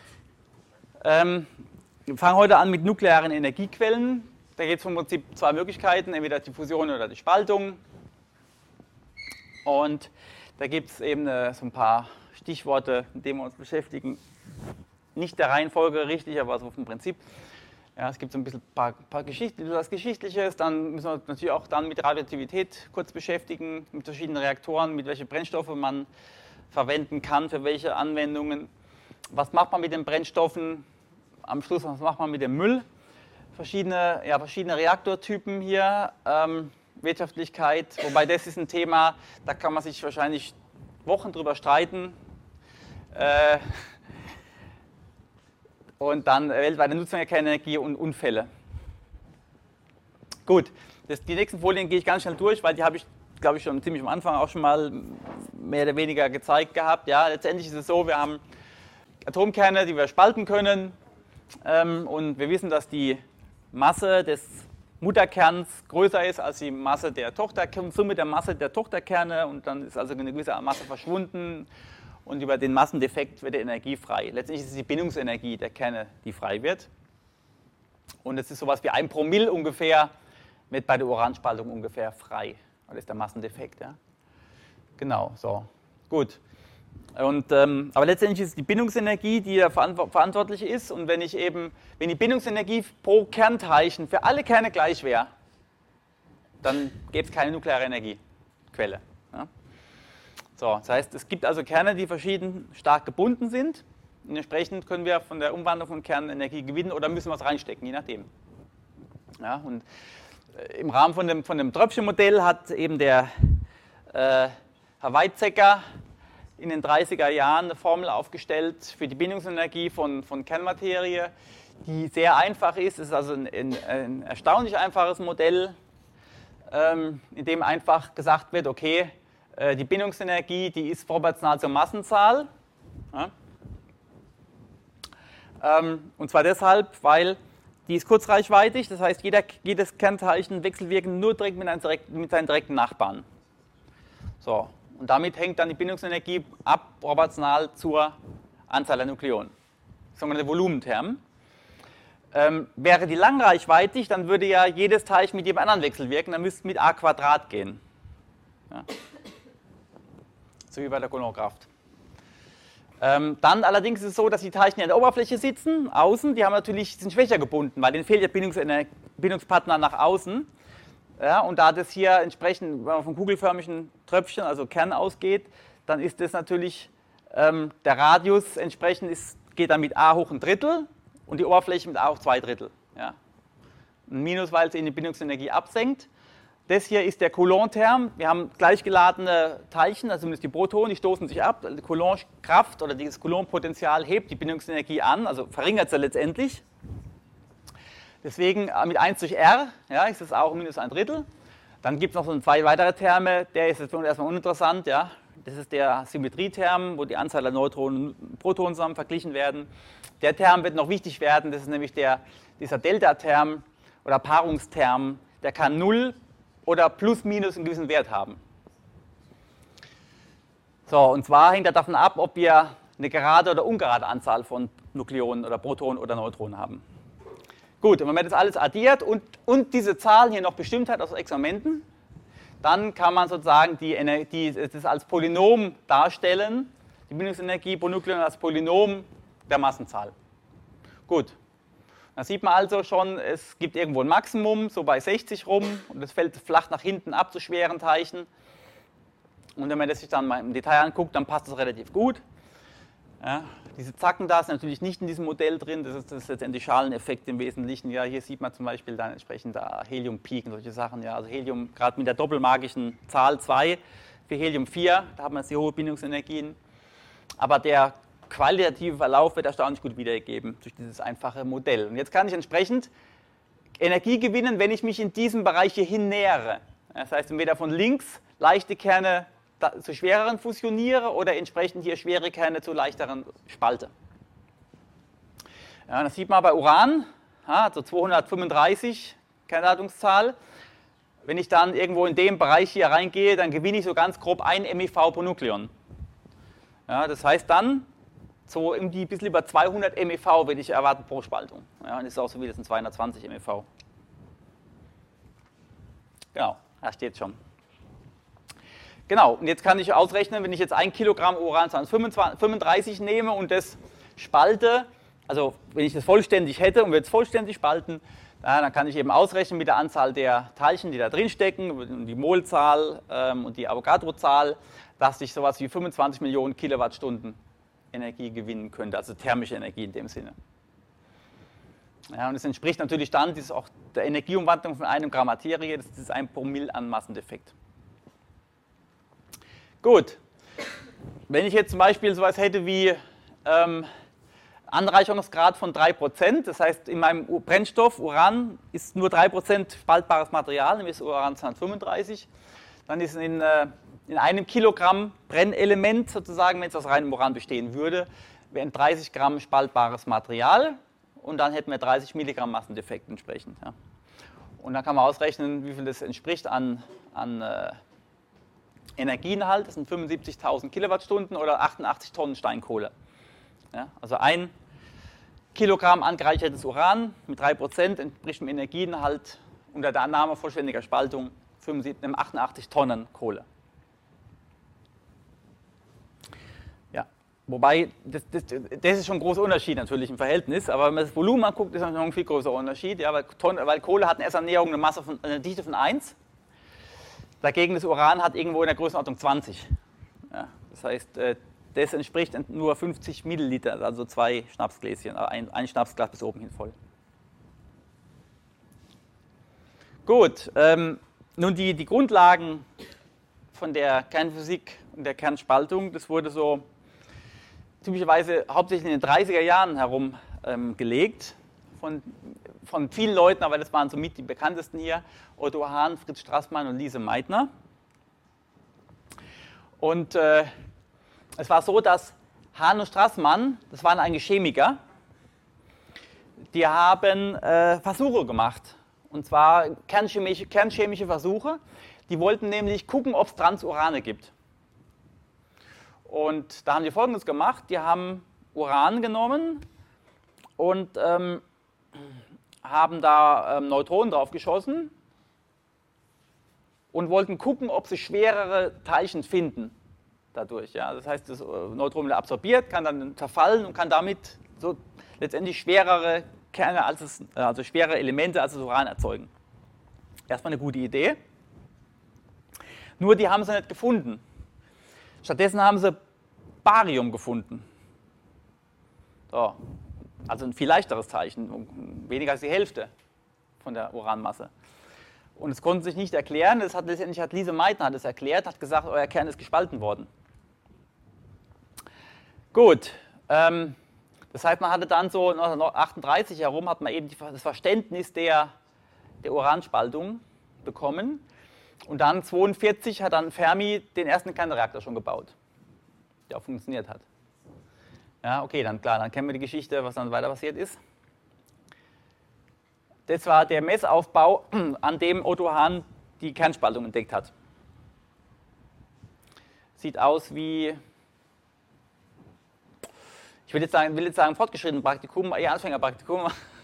Wir fangen heute an mit nuklearen Energiequellen. Da gibt es im Prinzip zwei Möglichkeiten, entweder die Fusion oder die Spaltung. Und da gibt es eben so ein paar Stichworte, mit denen wir uns beschäftigen. Nicht der Reihenfolge richtig, aber so vom Prinzip. Ja, es gibt so ein bisschen paar was Geschichtliches. Dann müssen wir uns natürlich auch dann mit Radioaktivität kurz beschäftigen, mit verschiedenen Reaktoren, mit welchen Brennstoffen man verwenden kann, für welche Anwendungen. Was macht man mit den Brennstoffen? Am Schluss, was macht man mit dem Müll? Verschiedene Reaktortypen hier, Wirtschaftlichkeit, wobei das ist ein Thema, da kann man sich wahrscheinlich Wochen drüber streiten. Und dann weltweite Nutzung der Kernenergie und Unfälle. Gut, die nächsten Folien gehe ich ganz schnell durch, weil die habe ich, glaube ich, schon ziemlich am Anfang auch schon mal mehr oder weniger gezeigt gehabt. Ja, letztendlich ist es so, wir haben Atomkerne, die wir spalten können. Und wir wissen, dass die Masse des Mutterkerns größer ist als die Masse der Summe der Masse der Tochterkerne und dann ist also eine gewisse Masse verschwunden und über den Massendefekt wird die Energie frei. Letztendlich ist es die Bindungsenergie der Kerne, die frei wird. Und es ist sowas wie 1 Promille ungefähr, wird bei der Uranspaltung ungefähr frei. Das ist der Massendefekt. Ja? Genau, so. Gut. Aber letztendlich ist es die Bindungsenergie, die ja verantwortlich ist. Und wenn die Bindungsenergie pro Kernteilchen für alle Kerne gleich wäre, dann gäbe es keine nukleare Energiequelle. So, das heißt, es gibt also Kerne, die verschieden stark gebunden sind. Und entsprechend können wir von der Umwandlung von Kernen Energie gewinnen oder müssen was reinstecken, je nachdem. Ja, und im Rahmen von dem Tröpfchenmodell hat eben der Herr Weizsäcker in den 30er Jahren eine Formel aufgestellt für die Bindungsenergie von Kernmaterie, die sehr einfach ist. Es ist also ein erstaunlich einfaches Modell, in dem einfach gesagt wird, okay, die Bindungsenergie, die ist proportional zur Massenzahl. Ja. Und zwar deshalb, weil die ist kurzreichweitig, das heißt, jedes Kernteilchen wechselwirkt nur direkt mit seinen direkten Nachbarn. So, und damit hängt dann die Bindungsenergie ab, proportional zur Anzahl der Nukleonen. Sogenannte Volumentherm. Wäre die langreichweitig, dann würde ja jedes Teilchen mit jedem anderen wechselwirken, dann müsste es mit a² gehen. Ja. So wie bei der Coulomb-Kraft. Dann allerdings ist es so, dass die Teilchen an der Oberfläche sitzen, außen, sind schwächer gebunden, weil denen fehlt der Bindungspartner nach außen. Ja, und da das hier entsprechend, wenn man vom kugelförmigen Tröpfchen, also Kern ausgeht, dann ist das natürlich, der Radius entsprechend geht dann mit a hoch ein Drittel und die Oberfläche mit a hoch 2/3. Ja. Ein Minus, weil es in die Bindungsenergie absenkt. Das hier ist der Coulomb-Term. Wir haben gleichgeladene Teilchen, also zumindest die Protonen, die stoßen sich ab. Die Coulomb-Kraft oder dieses Coulomb-Potential hebt die Bindungsenergie an, also verringert sie letztendlich. Deswegen mit 1 durch R ja, ist es auch minus ein Drittel. Dann gibt es noch so 2 weitere Terme, der ist jetzt für uns erstmal uninteressant. Ja. Das ist der Symmetrieterm, wo die Anzahl der Neutronen und Protonen zusammen verglichen werden. Der Term wird noch wichtig werden, das ist nämlich dieser Delta-Term oder Paarungsterm, der kann 0 oder plus minus einen gewissen Wert haben. So, und zwar hängt das davon ab, ob wir eine gerade oder ungerade Anzahl von Nukleonen oder Protonen oder Neutronen haben. Gut, und wenn man das alles addiert und diese Zahlen hier noch bestimmt hat aus Experimenten, dann kann man sozusagen das als Polynom darstellen, die Bindungsenergie pro Nukleon als Polynom der Massenzahl. Gut. Da sieht man also schon, es gibt irgendwo ein Maximum, so bei 60 rum, und es fällt flach nach hinten ab zu schweren Teilchen. Und wenn man das sich dann mal im Detail anguckt, dann passt das relativ gut. Ja, diese Zacken da sind natürlich nicht in diesem Modell drin, das ist letztendlich Schaleneffekt im Wesentlichen. Ja, hier sieht man zum Beispiel dann entsprechend Helium-Peak und solche Sachen. Ja, also Helium, gerade mit der doppelmagischen Zahl 2 für Helium 4, da hat man jetzt die hohe Bindungsenergien. Aber der qualitative Verlauf wird erstaunlich gut wiedergegeben durch dieses einfache Modell. Und jetzt kann ich entsprechend Energie gewinnen, wenn ich mich in diesem Bereich hierhin nähere. Das heißt, entweder von links leichte Kerne zu schwereren fusioniere oder entsprechend hier schwere Kerne zu leichteren spalte. Ja, das sieht man bei Uran, also 235 Kernladungszahl. Wenn ich dann irgendwo in dem Bereich hier reingehe, dann gewinne ich so ganz grob 1 MeV pro Nukleon. Ja, das heißt dann, so ein bisschen über 200 MeV würde ich erwarten pro Spaltung. Ja, und das ist auch so wie das sind 220 MeV. Genau, da steht es schon. Genau, und jetzt kann ich ausrechnen, wenn ich jetzt 1 Kilogramm Uran 235 nehme und das spalte, also wenn ich das vollständig hätte und würde es vollständig spalten, dann kann ich eben ausrechnen mit der Anzahl der Teilchen, die da drin stecken, die Molzahl und die Avogadro-Zahl, dass ich sowas wie 25 Millionen Kilowattstunden Energie gewinnen könnte, also thermische Energie in dem Sinne. Ja, und es entspricht natürlich dann auch der Energieumwandlung von 1 Gramm Materie, das ist 1 Promille an Masseneffekt. Gut, wenn ich jetzt zum Beispiel sowas hätte wie Anreicherungsgrad von 3%, das heißt in meinem Brennstoff Uran ist nur 3% spaltbares Material, nämlich Uran 235, dann ist in einem Kilogramm Brennelement sozusagen, wenn es aus reinem Uran bestehen würde, wären 30 Gramm spaltbares Material und dann hätten wir 30 Milligramm Massendefekt entsprechend. Ja. Und dann kann man ausrechnen, wie viel das entspricht an Energieinhalt, das sind 75.000 Kilowattstunden oder 88 Tonnen Steinkohle. Ja, also 1 Kilogramm angereichertes Uran mit 3% entspricht dem Energieinhalt unter der Annahme vollständiger Spaltung 88 Tonnen Kohle. Ja, wobei, das ist schon ein großer Unterschied natürlich im Verhältnis, aber wenn man das Volumen anguckt, ist das noch ein viel größerer Unterschied, ja, weil Kohle hat in erster Annäherung eine Dichte von 1. Dagegen das Uran hat irgendwo in der Größenordnung 20. Ja, das heißt, das entspricht nur 50 Milliliter, also 2 Schnapsgläschen, ein Schnapsglas bis oben hin voll. Gut, nun die Grundlagen von der Kernphysik und der Kernspaltung, das wurde so typischerweise hauptsächlich in den 30er Jahren herum gelegt von vielen Leuten, aber das waren somit die bekanntesten hier, Otto Hahn, Fritz Strassmann und Lise Meitner. Und es war so, dass Hahn und Strassmann, das waren eigentlich Chemiker, die haben Versuche gemacht, und zwar kernchemische Versuche. Die wollten nämlich gucken, ob es Transurane gibt. Und da haben die Folgendes gemacht: Die haben Uran genommen und haben da Neutronen drauf geschossen und wollten gucken, ob sie schwerere Teilchen finden dadurch. Ja? Das heißt, das Neutron wird absorbiert, kann dann zerfallen und kann damit so letztendlich schwerere Kerne, also schwere Elemente als das Uran erzeugen. Erstmal eine gute Idee. Nur die haben sie nicht gefunden. Stattdessen haben sie Barium gefunden. So. Also ein viel leichteres Teilchen, weniger als die Hälfte von der Uranmasse. Und es konnten sich nicht erklären, letztendlich hat Lise Meitner das erklärt, hat gesagt, euer Kern ist gespalten worden. Gut, das heißt, man hatte dann so 1938 herum, hat man eben das Verständnis der Uranspaltung bekommen. Und dann 1942 hat dann Fermi den ersten Kernreaktor schon gebaut, der auch funktioniert hat. Ja, okay, dann klar, dann kennen wir die Geschichte, was dann weiter passiert ist. Das war der Messaufbau, an dem Otto Hahn die Kernspaltung entdeckt hat. Sieht aus wie, ich will jetzt sagen fortgeschrittenes Praktikum, eher Anfängerpraktikum.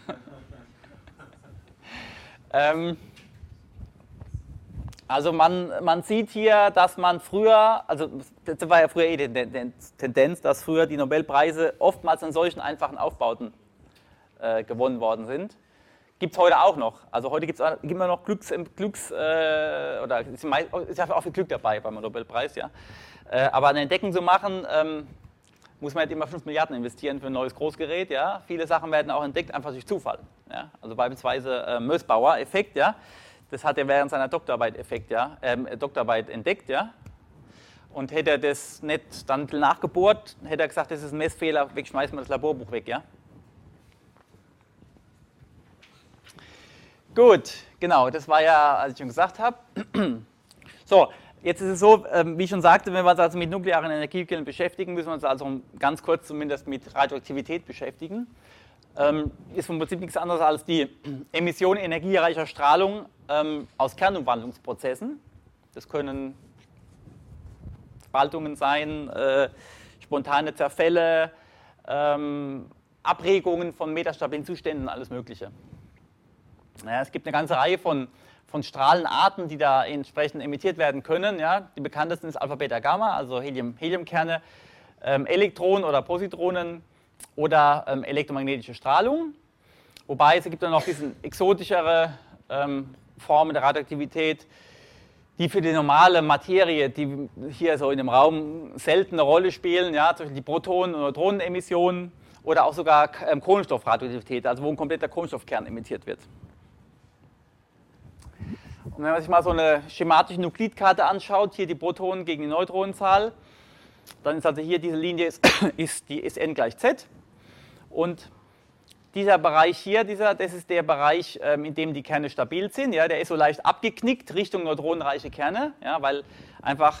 Also man sieht hier, dass man früher, also das war ja früher die Tendenz, dass früher die Nobelpreise oftmals an solchen einfachen Aufbauten gewonnen worden sind. Gibt es heute auch noch. Also heute gibt es immer noch oder ist ja auch viel Glück dabei beim Nobelpreis, ja. Aber eine Entdeckung zu machen, muss man halt immer 5 Milliarden investieren für ein neues Großgerät, ja. Viele Sachen werden auch entdeckt, einfach durch Zufall. Ja. Also beispielsweise Mössbauer-Effekt, ja. Das hat er während seiner Doktorarbeit entdeckt, ja. Und hätte er das nicht dann nachgebohrt, hätte er gesagt, das ist ein Messfehler, schmeißen wir das Laborbuch weg, ja. Gut, genau, das war ja, als ich schon gesagt habe. So, jetzt ist es so, wie ich schon sagte, wenn wir uns also mit nuklearen Energiequellen beschäftigen, müssen wir uns also ganz kurz zumindest mit Radioaktivität beschäftigen. Ist im Prinzip nichts anderes als die Emission energiereicher Strahlung aus Kernumwandlungsprozessen. Das können Spaltungen sein, spontane Zerfälle, Abregungen von metastabilen Zuständen, alles Mögliche. Ja, es gibt eine ganze Reihe von Strahlenarten, die da entsprechend emittiert werden können. Ja. Die bekanntesten ist Alpha, Beta, Gamma, also Heliumkerne, Elektronen oder Positronen oder elektromagnetische Strahlung. Wobei es gibt dann noch ein bisschen exotischere Formen der Radioaktivität, die für die normale Materie, die hier so in dem Raum selten eine Rolle spielen, ja, zum Beispiel die Protonen- und Neutronenemissionen oder auch sogar Kohlenstoffradioaktivität, also wo ein kompletter Kohlenstoffkern emittiert wird. Und wenn man sich mal so eine schematische Nuklidkarte anschaut, hier die Protonen gegen die Neutronenzahl, dann ist also hier diese Linie ist n gleich z. Und dieser Bereich hier, das ist der Bereich, in dem die Kerne stabil sind. Ja, der ist so leicht abgeknickt Richtung neutronenreiche Kerne, ja, weil einfach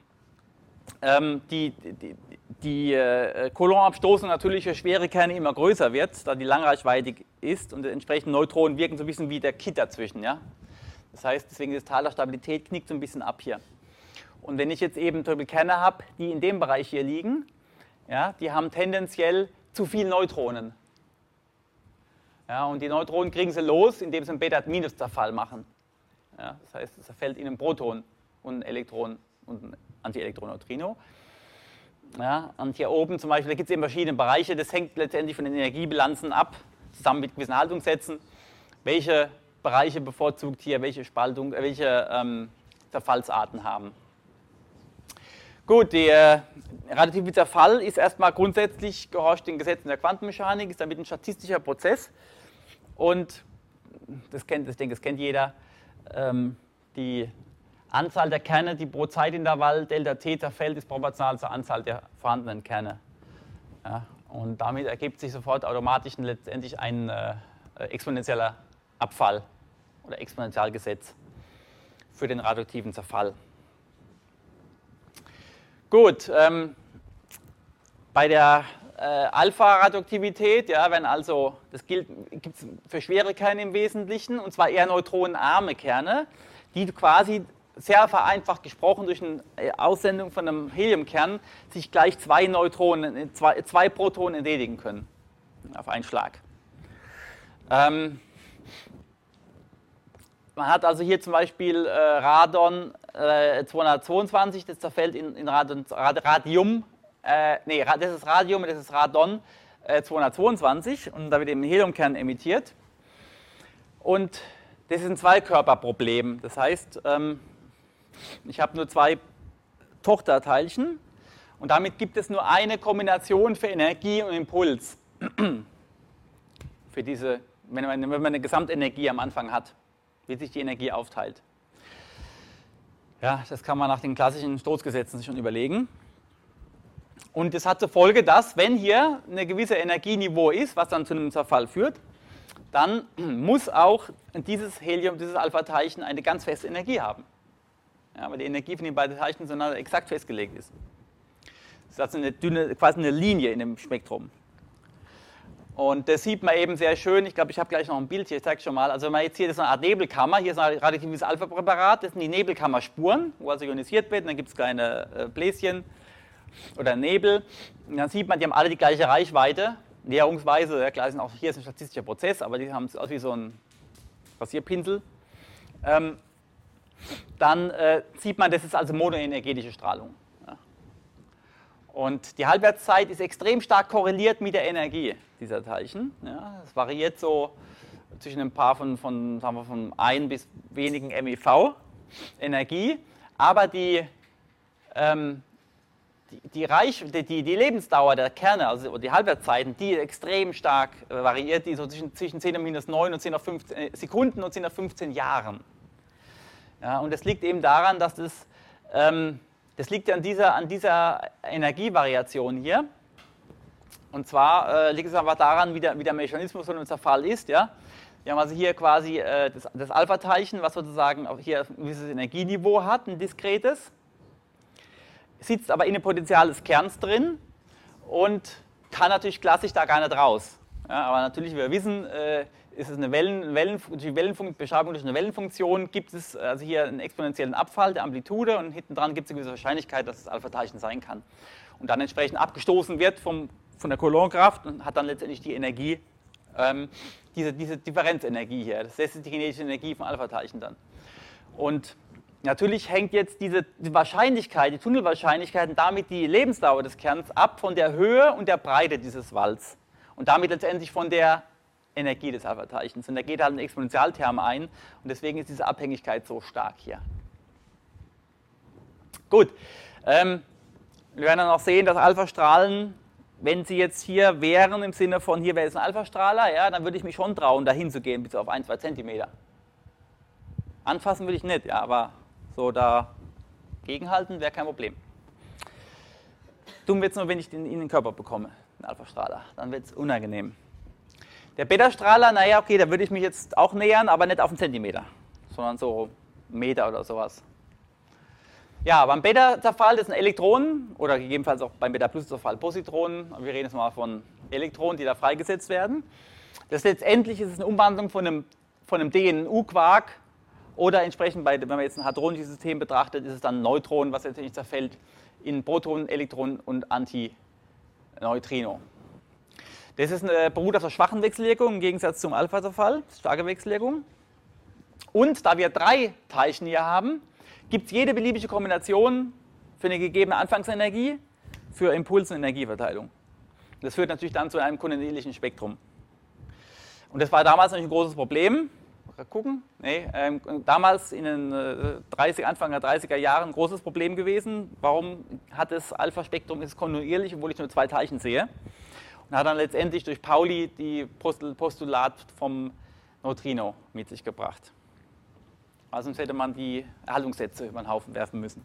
die Coulomb-Abstoßung natürlich für schwere Kerne immer größer wird, da die langreichweitig ist und entsprechend Neutronen wirken so ein bisschen wie der Kitt dazwischen. Ja. Das heißt, deswegen das Tal der Stabilität knickt so ein bisschen ab hier. Und wenn ich jetzt eben zum Beispiel Kerne habe, die in dem Bereich hier liegen, ja, die haben tendenziell zu viel Neutronen. Ja, und die Neutronen kriegen sie los, indem sie einen Beta-Zerfall machen. Ja, das heißt, es zerfällt ihnen ein Proton und ein Elektron und ein Antielektron-Neutrino. Ja, und hier oben zum Beispiel, da gibt es eben verschiedene Bereiche, das hängt letztendlich von den Energiebilanzen ab, zusammen mit gewissen Haltungssätzen, welche Bereiche bevorzugt hier welche Zerfallsarten haben. Gut, der radioaktive Zerfall ist erstmal grundsätzlich, gehorcht den Gesetzen der Quantenmechanik, ist damit ein statistischer Prozess. Und ich denke, das kennt jeder, die Anzahl der Kerne, die pro Zeitintervall Delta T zerfällt, ist proportional zur Anzahl der vorhandenen Kerne. Ja, und damit ergibt sich sofort automatisch letztendlich ein exponentieller Abfall oder Exponentialgesetz für den radioaktiven Zerfall. Gut, bei der Alpha-Radioaktivität, ja, wenn also, das gibt es für schwere Kerne im Wesentlichen, und zwar eher neutronenarme Kerne, die quasi sehr vereinfacht gesprochen durch eine Aussendung von einem Heliumkern sich gleich zwei Protonen entledigen können auf einen Schlag. Man hat also hier zum Beispiel Radon 222, das zerfällt in Radium, das ist Radium, das ist Radon 222 und da wird eben ein Heliumkern emittiert. Und das ist ein Zweikörperproblem. Das heißt, ich habe nur zwei Tochterteilchen und damit gibt es nur eine Kombination für Energie und Impuls. Für diese, wenn man eine Gesamtenergie am Anfang hat, wie sich die Energie aufteilt. Ja, das kann man nach den klassischen Stoßgesetzen sich schon überlegen. Und das hat zur Folge, dass, wenn hier ein gewisses Energieniveau ist, was dann zu einem Zerfall führt, dann muss auch dieses Helium, dieses Alpha-Teilchen eine ganz feste Energie haben. Ja, weil die Energie von den beiden Teilchen zueinander exakt festgelegt ist. Das ist also eine dünne, quasi eine Linie in dem Spektrum. Und das sieht man eben sehr schön. Ich glaube, ich habe gleich noch ein Bild hier, ich zeige es schon mal. Also wenn man jetzt hier, das ist eine Art Nebelkammer, hier ist ein radioaktives Alpha-Präparat, das sind die Nebelkammerspuren, wo also ionisiert wird, und dann gibt es kleine Bläschen oder Nebel. Und dann sieht man, die haben alle die gleiche Reichweite, näherungsweise, ja, klar, auch hier ist ein statistischer Prozess, aber die haben es aus wie so ein Rasierpinsel. Dann sieht man, das ist also monoenergetische Strahlung. Ja. Und die Halbwertszeit ist extrem stark korreliert mit der Energie dieser Teilchen. Ja. Das variiert so zwischen ein paar sagen wir, von 1 bis wenigen MeV Energie, aber die Lebensdauer der Kerne, also die Halbwertszeiten, die extrem stark variiert, die so zwischen 10 auf -9 und 10 auf 15 Sekunden und 10 auf 15 Jahren. Ja, und das liegt eben daran, dass das liegt an dieser Energievariation hier. Und zwar liegt es einfach daran, wie der Mechanismus von dem Zerfall ist. Ja? Wir haben also hier quasi das Alpha-Teilchen, was sozusagen auch hier ein gewisses Energieniveau hat, ein diskretes, sitzt aber in dem Potential des Kerns drin und kann natürlich klassisch da gar nicht raus. Ja, aber natürlich, wie wir wissen, ist es eine Beschreibung durch eine Wellenfunktion, gibt es also hier einen exponentiellen Abfall der Amplitude und hinten dran gibt es eine gewisse Wahrscheinlichkeit, dass das Alpha-Teilchen sein kann. Und dann entsprechend abgestoßen wird von der Coulomb-Kraft und hat dann letztendlich die Energie, diese Differenzenergie hier. Das ist die kinetische Energie vom Alpha-Teilchen dann. Und natürlich hängt jetzt die Wahrscheinlichkeit, die Tunnelwahrscheinlichkeit und damit die Lebensdauer des Kerns ab von der Höhe und der Breite dieses Walls. Und damit letztendlich von der Energie des Alpha-Teilchens. Und da geht halt ein Exponentialterm ein und deswegen ist diese Abhängigkeit so stark hier. Gut, wir werden dann auch sehen, dass Alpha-Strahlen, wenn sie jetzt hier wären, im Sinne von hier wäre jetzt ein Alpha-Strahler, ja, dann würde ich mich schon trauen, dahin zu gehen, bis auf 1, 2 Zentimeter. Anfassen würde ich nicht, ja, aber so da gegenhalten wäre kein Problem. Dumm wird es nur, wenn ich den in den Körper bekomme, den Alpha-Strahler. Dann wird es unangenehm. Der Beta-Strahler, naja, okay, da würde ich mich jetzt auch nähern, aber nicht auf einen Zentimeter, sondern so einen Meter oder sowas. Ja, beim Beta-Zerfall, das sind Elektronen, oder gegebenenfalls auch beim Beta-Plus-Zerfall Positronen. Wir reden jetzt mal von Elektronen, die da freigesetzt werden. Das letztendlich ist es eine Umwandlung von einem DNU-Quark oder entsprechend, wenn man jetzt ein hadronisches System betrachtet, ist es dann ein Neutron, was letztendlich zerfällt in Protonen, Elektronen und Antineutrino. Das beruht auf der schwachen Wechselwirkung im Gegensatz zum Alpha-Zerfall, starke Wechselwirkung. Und da wir 3 Teilchen hier haben, gibt es jede beliebige Kombination für eine gegebene Anfangsenergie für Impuls- und Energieverteilung. Das führt natürlich dann zu einem kontinuierlichen Spektrum. Und das war damals natürlich ein großes Problem. gucken? Nee, damals in den Anfang der 30er Jahren ein großes Problem gewesen. Warum hat das Alpha-Spektrum, ist kontinuierlich, obwohl ich nur 2 Teilchen sehe? Und hat dann letztendlich durch Pauli die Postulat vom Neutrino mit sich gebracht. Also sonst hätte man die Erhaltungssätze über den Haufen werfen müssen.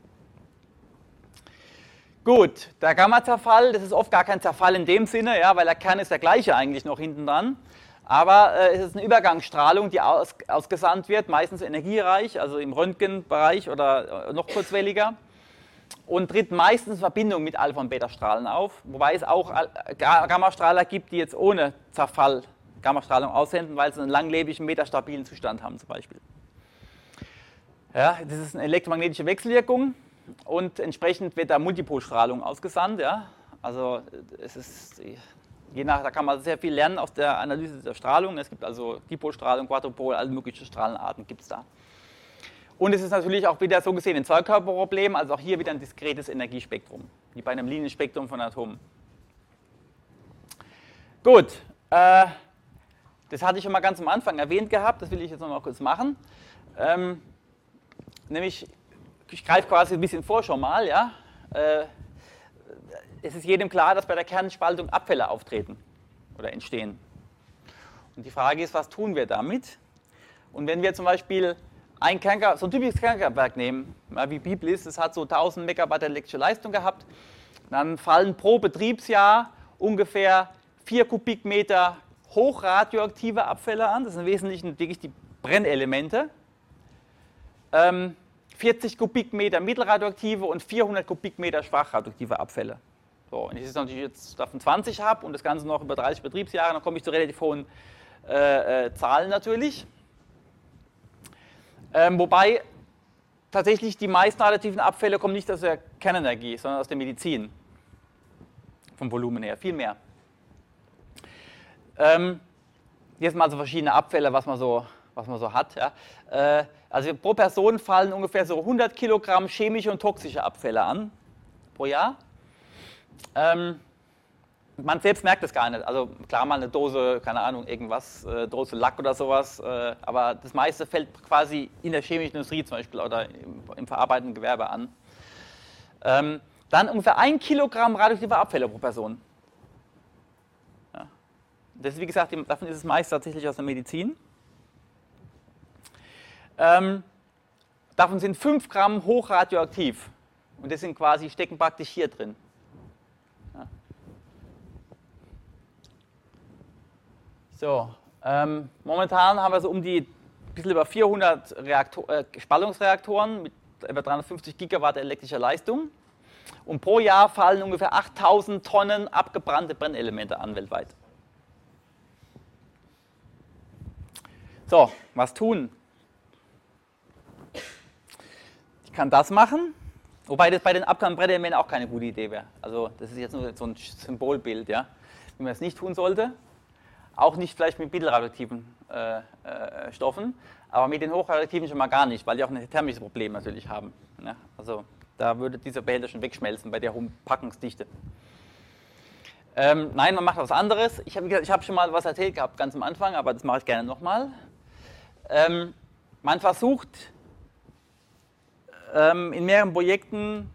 Gut, der Gamma-Zerfall, das ist oft gar kein Zerfall in dem Sinne, ja, weil der Kern ist der gleiche eigentlich noch hinten dran. Aber es ist eine Übergangsstrahlung, die ausgesandt wird, meistens energiereich, also im Röntgenbereich oder noch kurzwelliger. Und tritt meistens in Verbindung mit Alpha- und Beta-Strahlen auf, wobei es auch Gammastrahler gibt, die jetzt ohne Zerfall Gammastrahlung aussenden, weil sie einen langlebigen, metastabilen Zustand haben zum Beispiel. Ja, das ist eine elektromagnetische Wechselwirkung und entsprechend wird da Multipolstrahlung ausgesandt. Ja. Also es ist, da kann man sehr viel lernen aus der Analyse der Strahlung. Es gibt also Dipolstrahlung, Quadrupol, alle möglichen Strahlenarten gibt es da. Und es ist natürlich auch wieder so gesehen ein Zweikörperproblem, also auch hier wieder ein diskretes Energiespektrum, wie bei einem Linienspektrum von Atomen. Gut, das hatte ich schon mal ganz am Anfang erwähnt gehabt, das will ich jetzt noch mal kurz machen. Nämlich, ich greife quasi ein bisschen vor schon mal, ja. Es ist jedem klar, dass bei der Kernspaltung Abfälle auftreten oder entstehen. Und die Frage ist, was tun wir damit? Und wenn wir zum Beispiel so ein typisches Kernkraftwerk nehmen, wie Biblis, das hat so 1000 Megawatt elektrische Leistung gehabt, dann fallen pro Betriebsjahr ungefähr 4 Kubikmeter hochradioaktive Abfälle an. Das sind im Wesentlichen wirklich die Brennelemente. 40 Kubikmeter mittelradioaktive und 400 Kubikmeter schwachradioaktive Abfälle. So, und ich natürlich jetzt davon 20 habe und das Ganze noch über 30 Betriebsjahre, dann komme ich zu relativ hohen Zahlen natürlich. Wobei tatsächlich die meisten radioaktiven Abfälle kommen nicht aus der Kernenergie, sondern aus der Medizin. Vom Volumen her, viel mehr. Hier sind mal so verschiedene Abfälle, was man so hat. Ja. Also pro Person fallen ungefähr so 100 Kilogramm chemische und toxische Abfälle an pro Jahr. Man selbst merkt das gar nicht. Also klar mal eine Dose, keine Ahnung, irgendwas, Dose Lack oder sowas, aber das meiste fällt quasi in der chemischen Industrie zum Beispiel oder im verarbeitenden Gewerbe an. Dann ungefähr 1 Kilogramm radioaktive Abfälle pro Person. Ja. Das ist, wie gesagt, davon ist es meist tatsächlich aus der Medizin. Davon sind 5 Gramm hochradioaktiv und das stecken praktisch hier drin. Ja. So, momentan haben wir so ein bisschen über 400 Spaltungsreaktoren mit über 350 Gigawatt elektrischer Leistung und pro Jahr fallen ungefähr 8000 Tonnen abgebrannte Brennelemente an weltweit. So, was tun? Ich kann das machen, wobei das bei den abgebrannten Brennelementen auch keine gute Idee wäre. Also das ist jetzt nur so ein Symbolbild, ja, wie man es nicht tun sollte. Auch nicht vielleicht mit mittelradioaktiven Stoffen, aber mit den hochradioaktiven schon mal gar nicht, weil die auch ein thermisches Problem natürlich haben. Ja, also da würde dieser Behälter schon wegschmelzen bei der hohen Packungsdichte. Nein, man macht was anderes. Ich habe schon mal was erzählt gehabt ganz am Anfang, aber das mache ich gerne nochmal. Man versucht in mehreren Projekten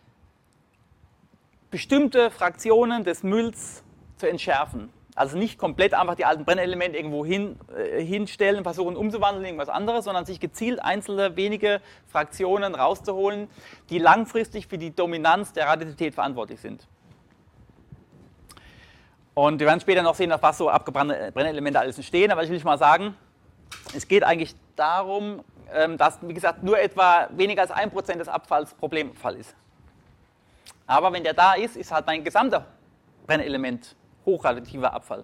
bestimmte Fraktionen des Mülls zu entschärfen. Also nicht komplett einfach die alten Brennelemente irgendwo hinstellen, versuchen umzuwandeln in irgendwas anderes, sondern sich gezielt einzelne wenige Fraktionen rauszuholen, die langfristig für die Dominanz der Radioaktivität verantwortlich sind. Und wir werden später noch sehen, auf was so abgebrannte Brennelemente alles entstehen, aber ich will mal sagen, es geht eigentlich darum, dass, wie gesagt, nur etwa weniger als 1% des Abfalls Problemabfall ist. Aber wenn der da ist, ist halt mein gesamter Brennelement hochradioaktiver Abfall.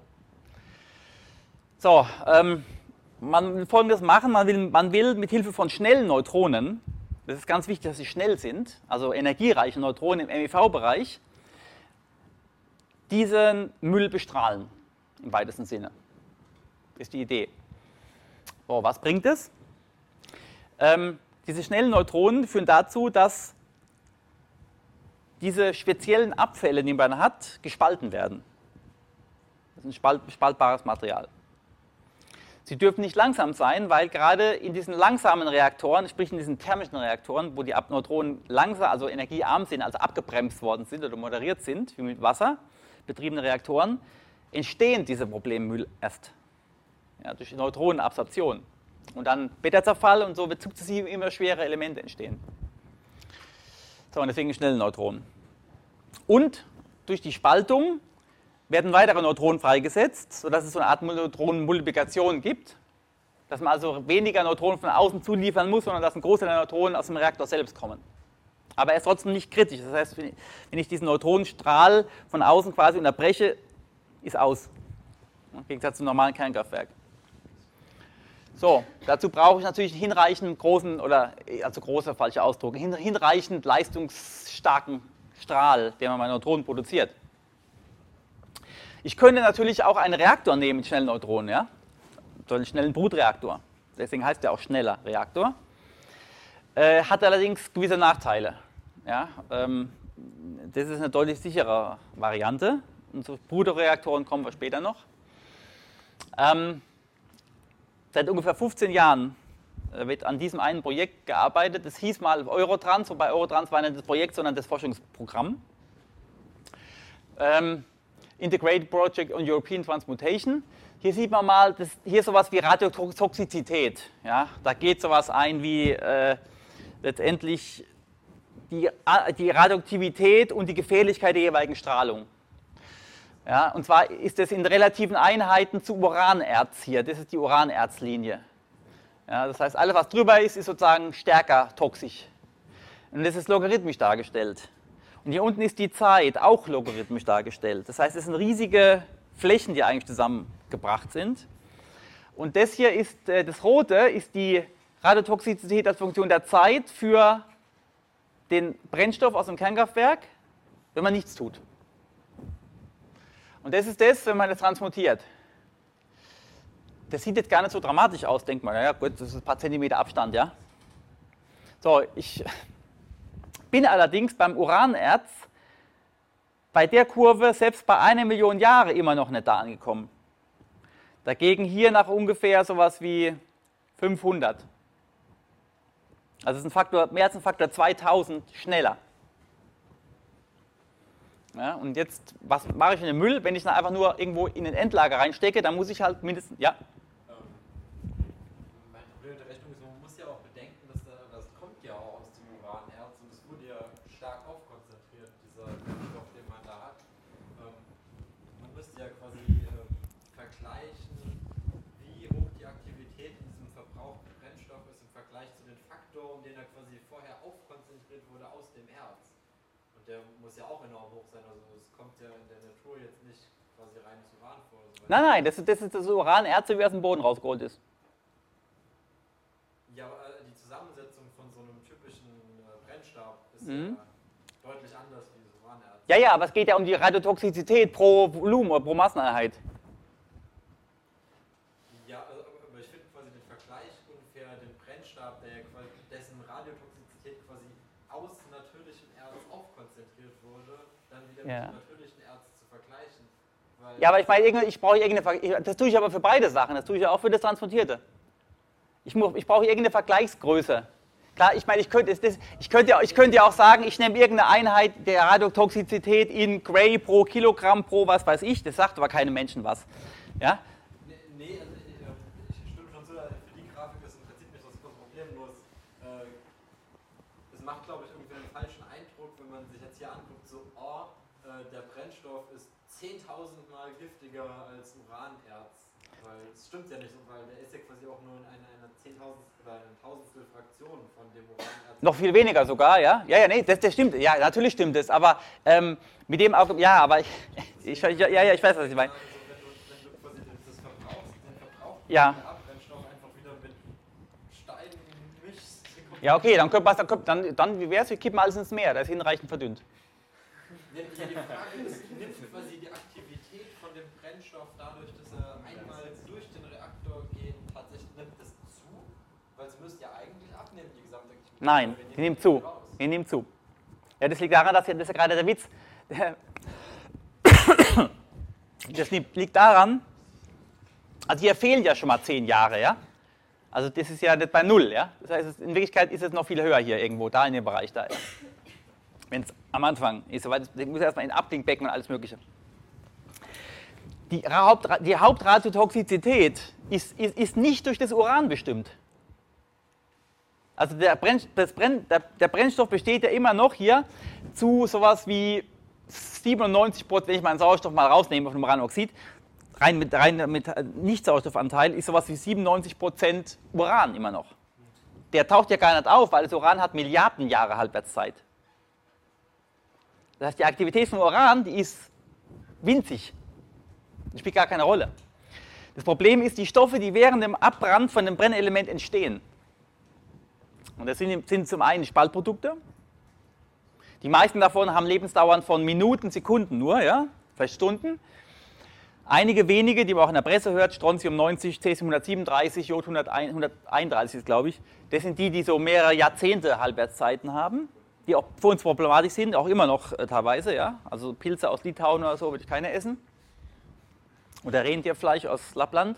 So, man will Folgendes machen, man will mit Hilfe von schnellen Neutronen, das ist ganz wichtig, dass sie schnell sind, also energiereiche Neutronen im MeV-Bereich, diesen Müll bestrahlen, im weitesten Sinne. Das ist die Idee. So, was bringt es? Diese schnellen Neutronen führen dazu, dass diese speziellen Abfälle, die man hat, gespalten werden. Das ist ein spaltbares Material. Sie dürfen nicht langsam sein, weil gerade in diesen langsamen Reaktoren, sprich in diesen thermischen Reaktoren, wo die Neutronen langsam, also energiearm sind, also abgebremst worden sind oder moderiert sind, wie mit Wasser betriebene Reaktoren, entstehen diese Problemmüll erst. Ja, durch die Neutronenabsorption. Und dann Beta-Zerfall und so wird sukzessive immer schwere Elemente entstehen. So, und deswegen schnelle Neutronen. Und durch die Spaltung werden weitere Neutronen freigesetzt, sodass es so eine Art Neutronenmultiplikation gibt, dass man also weniger Neutronen von außen zuliefern muss, sondern dass ein Großteil der Neutronen aus dem Reaktor selbst kommen. Aber er ist trotzdem nicht kritisch. Das heißt, wenn ich diesen Neutronenstrahl von außen quasi unterbreche, ist aus. Im Gegensatz zum normalen Kernkraftwerk. So, dazu brauche ich natürlich einen hinreichend großen, also großer falscher Ausdruck, hinreichend leistungsstarken Strahl, der man bei Neutronen produziert. Ich könnte natürlich auch einen Reaktor nehmen mit schnellen Neutronen, ja? So einen schnellen Brutreaktor. Deswegen heißt der auch schneller Reaktor. Hat allerdings gewisse Nachteile. Ja? Das ist eine deutlich sichere Variante. Und zu Brutreaktoren kommen wir später noch. Seit ungefähr 15 Jahren wird an diesem einen Projekt gearbeitet. Das hieß mal Eurotrans, wobei Eurotrans war nicht das Projekt, sondern das Forschungsprogramm. Integrated Project on European Transmutation. Hier sieht man mal, hier ist sowas wie Radiotoxizität. Ja? Da geht sowas ein wie letztendlich die Radioaktivität und die Gefährlichkeit der jeweiligen Strahlung. Ja? Und zwar ist es in relativen Einheiten zu Uranerz hier. Das ist die Uranerzlinie. Ja? Das heißt, alles was drüber ist, ist sozusagen stärker toxisch. Und das ist logarithmisch dargestellt. Und hier unten ist die Zeit auch logarithmisch dargestellt. Das heißt, es sind riesige Flächen, die eigentlich zusammengebracht sind. Und das hier ist, das Rote ist die Radiotoxizität als Funktion der Zeit für den Brennstoff aus dem Kernkraftwerk, wenn man nichts tut. Und das ist das, wenn man das transmutiert. Das sieht jetzt gar nicht so dramatisch aus, denkt man. Ja gut, das ist ein paar Zentimeter Abstand, ja. So, ich bin allerdings beim Uranerz bei der Kurve selbst bei 1 Million Jahre immer noch nicht da angekommen. Dagegen hier nach ungefähr sowas wie 500. Also es ist ein Faktor, mehr als ein Faktor 2000 schneller. Ja, und jetzt, was mache ich in den Müll? Wenn ich ihn einfach nur irgendwo in den Endlager reinstecke, dann muss ich halt mindestens, ja. Mein Problem mit der Rechnung ist, man muss ja auch bedenken, das kommt ja auch aus dem Uranerz und es wurde ja stark aufkonzentriert, dieser Stoff, den man da hat. Man müsste ja quasi vergleichen, wie hoch die Aktivität in diesem verbrauchten Brennstoff ist im Vergleich zu den Faktoren, den er quasi vorher aufkonzentriert wurde aus dem Erz. Und der muss ja auch enorm hoch sein, also es kommt ja in der Natur jetzt nicht quasi reines Uran vor. Nein, das ist das Uranerz, wie aus dem Boden rausgeholt ist. Ja, aber die Zusammensetzung von so einem typischen Brennstab ist ja deutlich anders wie das Uranerz. Ja, aber es geht ja um die Radiotoxizität pro Volumen oder pro Masseneinheit. Ja, aber ich finde quasi den Vergleich ungefähr den Brennstab, dessen Radiotoxizität quasi aus natürlichem Erz aufkonzentriert wurde, dann wieder mit dem natürlichen Erz zu vergleichen. Ja, aber ich meine, ich brauche irgendeine, das tue ich aber für beide Sachen, das tue ich ja auch für das Transportierte. Ich brauche irgendeine Vergleichsgröße. Klar, ich meine, ich könnte ja auch sagen, ich nehme irgendeine Einheit der Radiotoxizität in Gray pro Kilogramm pro was weiß ich, das sagt aber keinem Menschen was. Ja? Nee, also ich stimme schon zu, für die Grafik ist im Prinzip nicht das große Problem, nur es macht, glaube ich, irgendwie einen falschen Eindruck, wenn man sich jetzt hier anguckt, so, der Brennstoff ist 10.000 Mal giftiger als Uranerz. Weil es stimmt ja nicht so, weil der ist ja quasi auch nur in einer 10.000 oder eine Tausendstel Fraktion von dem Uranerz. Noch viel weniger sogar, ja? Ja, nee, das stimmt. Ja, natürlich stimmt das, aber mit dem auch, ja, aber ich weiß, was ich meine. Also wenn du quasi das verbrauchst, den verbrauchten Brennstoff einfach wieder mit Steinen mischst. Ja, okay, dann wie wär's, wir kippen alles ins Meer, da ist hinreichend verdünnt. Die Frage ist, nimmt quasi die Aktivität von dem Brennstoff dadurch, dass er einmal durch den Reaktor geht, tatsächlich nimmt es zu? Weil es müsste ja eigentlich abnehmen, die gesamte Aktivität. Nein, die nimmt zu. Die nimmt zu. Ja, das liegt daran, das ist ja gerade der Witz. Das liegt daran, Also hier fehlen ja schon mal 10 Jahre, ja. Also das ist ja nicht bei 0, ja. Das heißt, in Wirklichkeit ist es noch viel höher hier irgendwo, da in dem Bereich da. Ja. Wenn es am Anfang ist, soweit es muss erstmal in Abklingbecken und alles Mögliche. Die Hauptradiotoxizität ist nicht durch das Uran bestimmt. Also der Brennstoff besteht ja immer noch hier zu sowas wie 97%, wenn ich meinen Sauerstoff mal rausnehme von dem Uranoxid, rein mit Nicht-Sauerstoffanteil, ist sowas wie 97% Uran immer noch. Der taucht ja gar nicht auf, weil das Uran hat Milliarden Jahre Halbwertszeit. Das heißt, die Aktivität von Uran, die ist winzig. Das spielt gar keine Rolle. Das Problem ist, die Stoffe, die während dem Abbrand von dem Brennelement entstehen. Und das sind zum einen Spaltprodukte. Die meisten davon haben Lebensdauern von Minuten, Sekunden nur, ja, vielleicht Stunden. Einige wenige, die man auch in der Presse hört, Strontium 90, Cäsium 137, Jod 131 ist, glaube ich, das sind die so mehrere Jahrzehnte Halbwertszeiten haben, die auch für uns problematisch sind, auch immer noch teilweise, ja. Also Pilze aus Litauen oder so würde ich keine essen. Oder Rentierfleisch aus Lappland.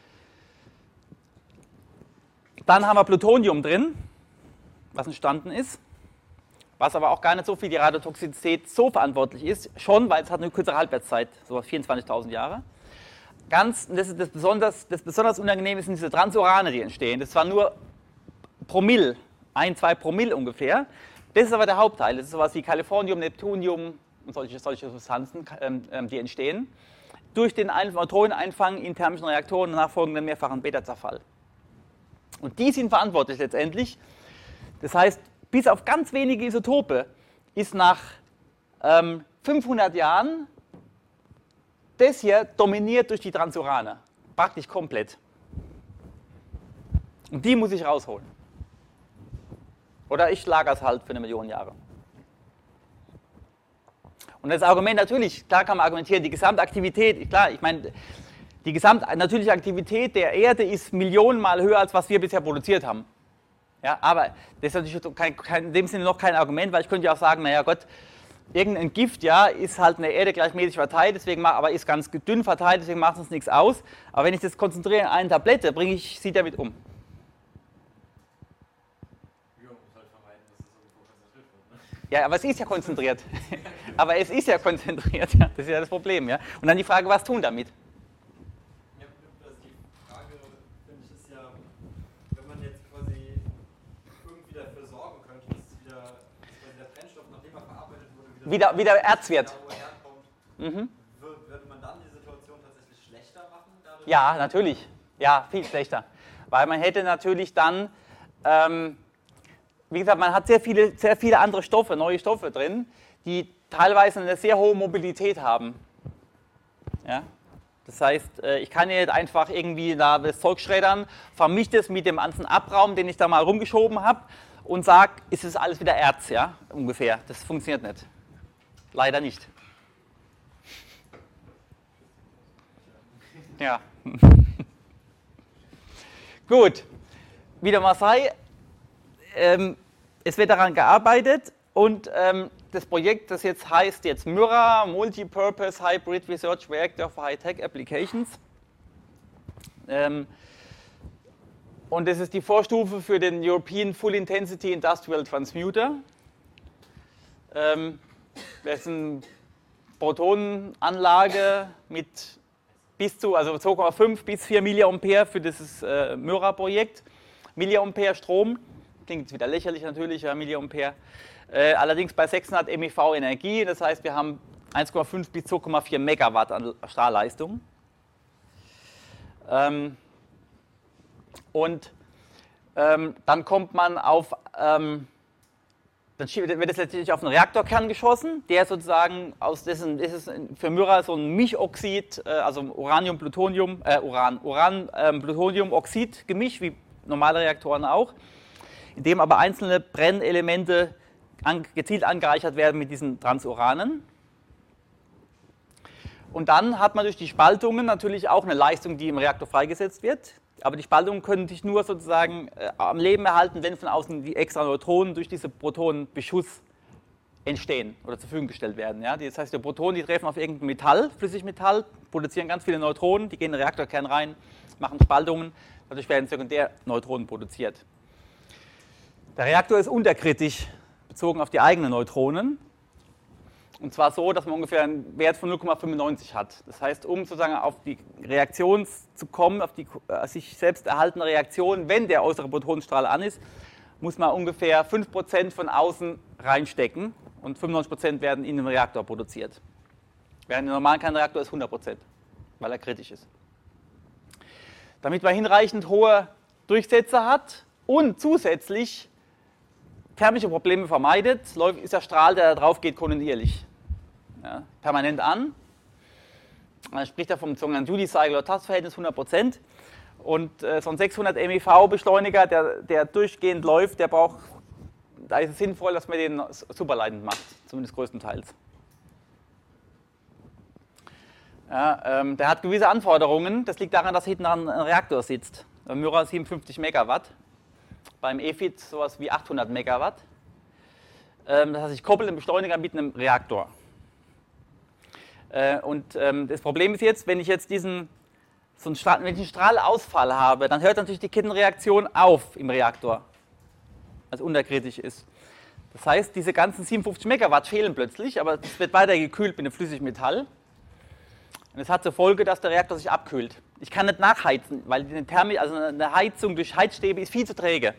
Dann haben wir Plutonium drin, was entstanden ist, was aber auch gar nicht so für die Radiotoxizität so verantwortlich ist, schon, weil es hat eine kürzere Halbwertszeit, so 24.000 Jahre. Das besonders Unangenehme sind diese Transurane, die entstehen. Das war nur Promille, 1-2 Promille ungefähr. Das ist aber der Hauptteil. Das ist sowas wie Californium, Neptunium und solche Substanzen, die entstehen durch den Neutroneneinfang in thermischen Reaktoren und nachfolgenden mehrfachen Beta-Zerfall. Und die sind verantwortlich letztendlich. Das heißt, bis auf ganz wenige Isotope ist nach 500 Jahren das hier dominiert durch die Transurane. Praktisch komplett. Und die muss ich rausholen. Oder ich lagere es halt für 1 Million Jahre. Und das Argument natürlich, klar kann man argumentieren, die Gesamtaktivität, klar, ich meine, die natürliche Aktivität der Erde ist Millionenmal höher, als was wir bisher produziert haben. Ja, aber das ist natürlich in dem Sinne noch kein Argument, weil ich könnte ja auch sagen, naja Gott, irgendein Gift, ja, ist halt in der Erde gleichmäßig verteilt, aber ist ganz dünn verteilt, deswegen macht es uns nichts aus. Aber wenn ich das konzentriere in eine Tablette, bringe ich sie damit um. Ja, aber es ist ja konzentriert. Aber es ist ja konzentriert, ja. Das ist ja das Problem, ja. Und dann die Frage, was tun damit? Ja, also die Frage, finde ich, ist ja, wenn man jetzt quasi irgendwie dafür sorgen könnte, dass der Brennstoff, nachdem er verarbeitet wurde, wieder Erz wird. Würde man dann die Situation tatsächlich schlechter machen? Dadurch? Ja, natürlich. Ja, viel schlechter. Weil man hätte natürlich dann, wie gesagt, man hat sehr viele andere Stoffe, neue Stoffe drin, die teilweise eine sehr hohe Mobilität haben. Ja? Das heißt, ich kann hier nicht einfach irgendwie das Zeug schreddern, vermische das mit dem ganzen Abraum, den ich da mal rumgeschoben habe und sage, ist es alles wieder Erz, ja, ungefähr. Das funktioniert nicht. Leider nicht. Ja. Gut, wieder mal sei. Es wird daran gearbeitet und das Projekt, das jetzt heißt MURA, Multipurpose Hybrid Research Reactor for High-Tech Applications. Und das ist die Vorstufe für den European Full Intensity Industrial Transmuter. Das ist eine Protonenanlage mit bis zu, also 2,5 bis 4 Milliampere für dieses MURA-Projekt. Milliampere Strom. Klingt jetzt wieder lächerlich natürlich, ja, Milliampere. Allerdings bei 600 MeV Energie, das heißt, wir haben 1,5 bis 2,4 Megawatt an Strahlleistung. Dann kommt man auf, dann wird es letztlich auf einen Reaktorkern geschossen, der sozusagen das ist für MURA so ein Mischoxid, also Uran-Plutonium-Oxid-Gemisch, wie normale Reaktoren auch, in dem aber einzelne Brennelemente gezielt angereichert werden mit diesen Transuranen. Und dann hat man durch die Spaltungen natürlich auch eine Leistung, die im Reaktor freigesetzt wird. Aber die Spaltungen können sich nur sozusagen am Leben erhalten, wenn von außen die extra Neutronen durch diese Protonenbeschuss entstehen oder zur Verfügung gestellt werden. Ja? Das heißt, die Protonen, die treffen auf irgendein Metall, Flüssigmetall, produzieren ganz viele Neutronen, die gehen in den Reaktorkern rein, machen Spaltungen, dadurch werden Sekundärneutronen produziert. Der Reaktor ist unterkritisch bezogen auf die eigenen Neutronen. Und zwar so, dass man ungefähr einen Wert von 0,95 hat. Das heißt, um sozusagen auf die Reaktion zu kommen, auf die sich selbst erhaltene Reaktion, wenn der äußere Protonenstrahl an ist, muss man ungefähr 5% von außen reinstecken und 95% werden in dem Reaktor produziert. Während im normalen Kernreaktor ist 100%, weil er kritisch ist. Damit man hinreichend hohe Durchsätze hat und zusätzlich thermische Probleme vermeidet, ist der Strahl, der da drauf geht, kontinuierlich. Ja, permanent an. Man spricht da vom sogenannten Duty-Cycle oder Tastverhältnis 100%. Und so ein 600 MeV-Beschleuniger, der durchgehend läuft, da ist es sinnvoll, dass man den superleitend macht, zumindest größtenteils. Ja, der hat gewisse Anforderungen. Das liegt daran, dass hinten ein Reaktor sitzt. Beim Myra 57 Megawatt. Beim EFIT sowas wie 800 Megawatt. Das heißt, ich koppel den Beschleuniger mit einem Reaktor. Das Problem ist jetzt, wenn ich jetzt wenn ich einen Strahlausfall habe, dann hört natürlich die Kettenreaktion auf im Reaktor, also unterkritisch ist. Das heißt, diese ganzen 57 Megawatt fehlen plötzlich, aber es wird weiter gekühlt mit dem Flüssigmetall. Und das hat zur Folge, dass der Reaktor sich abkühlt. Ich kann nicht nachheizen, weil eine Heizung durch Heizstäbe ist viel zu träge.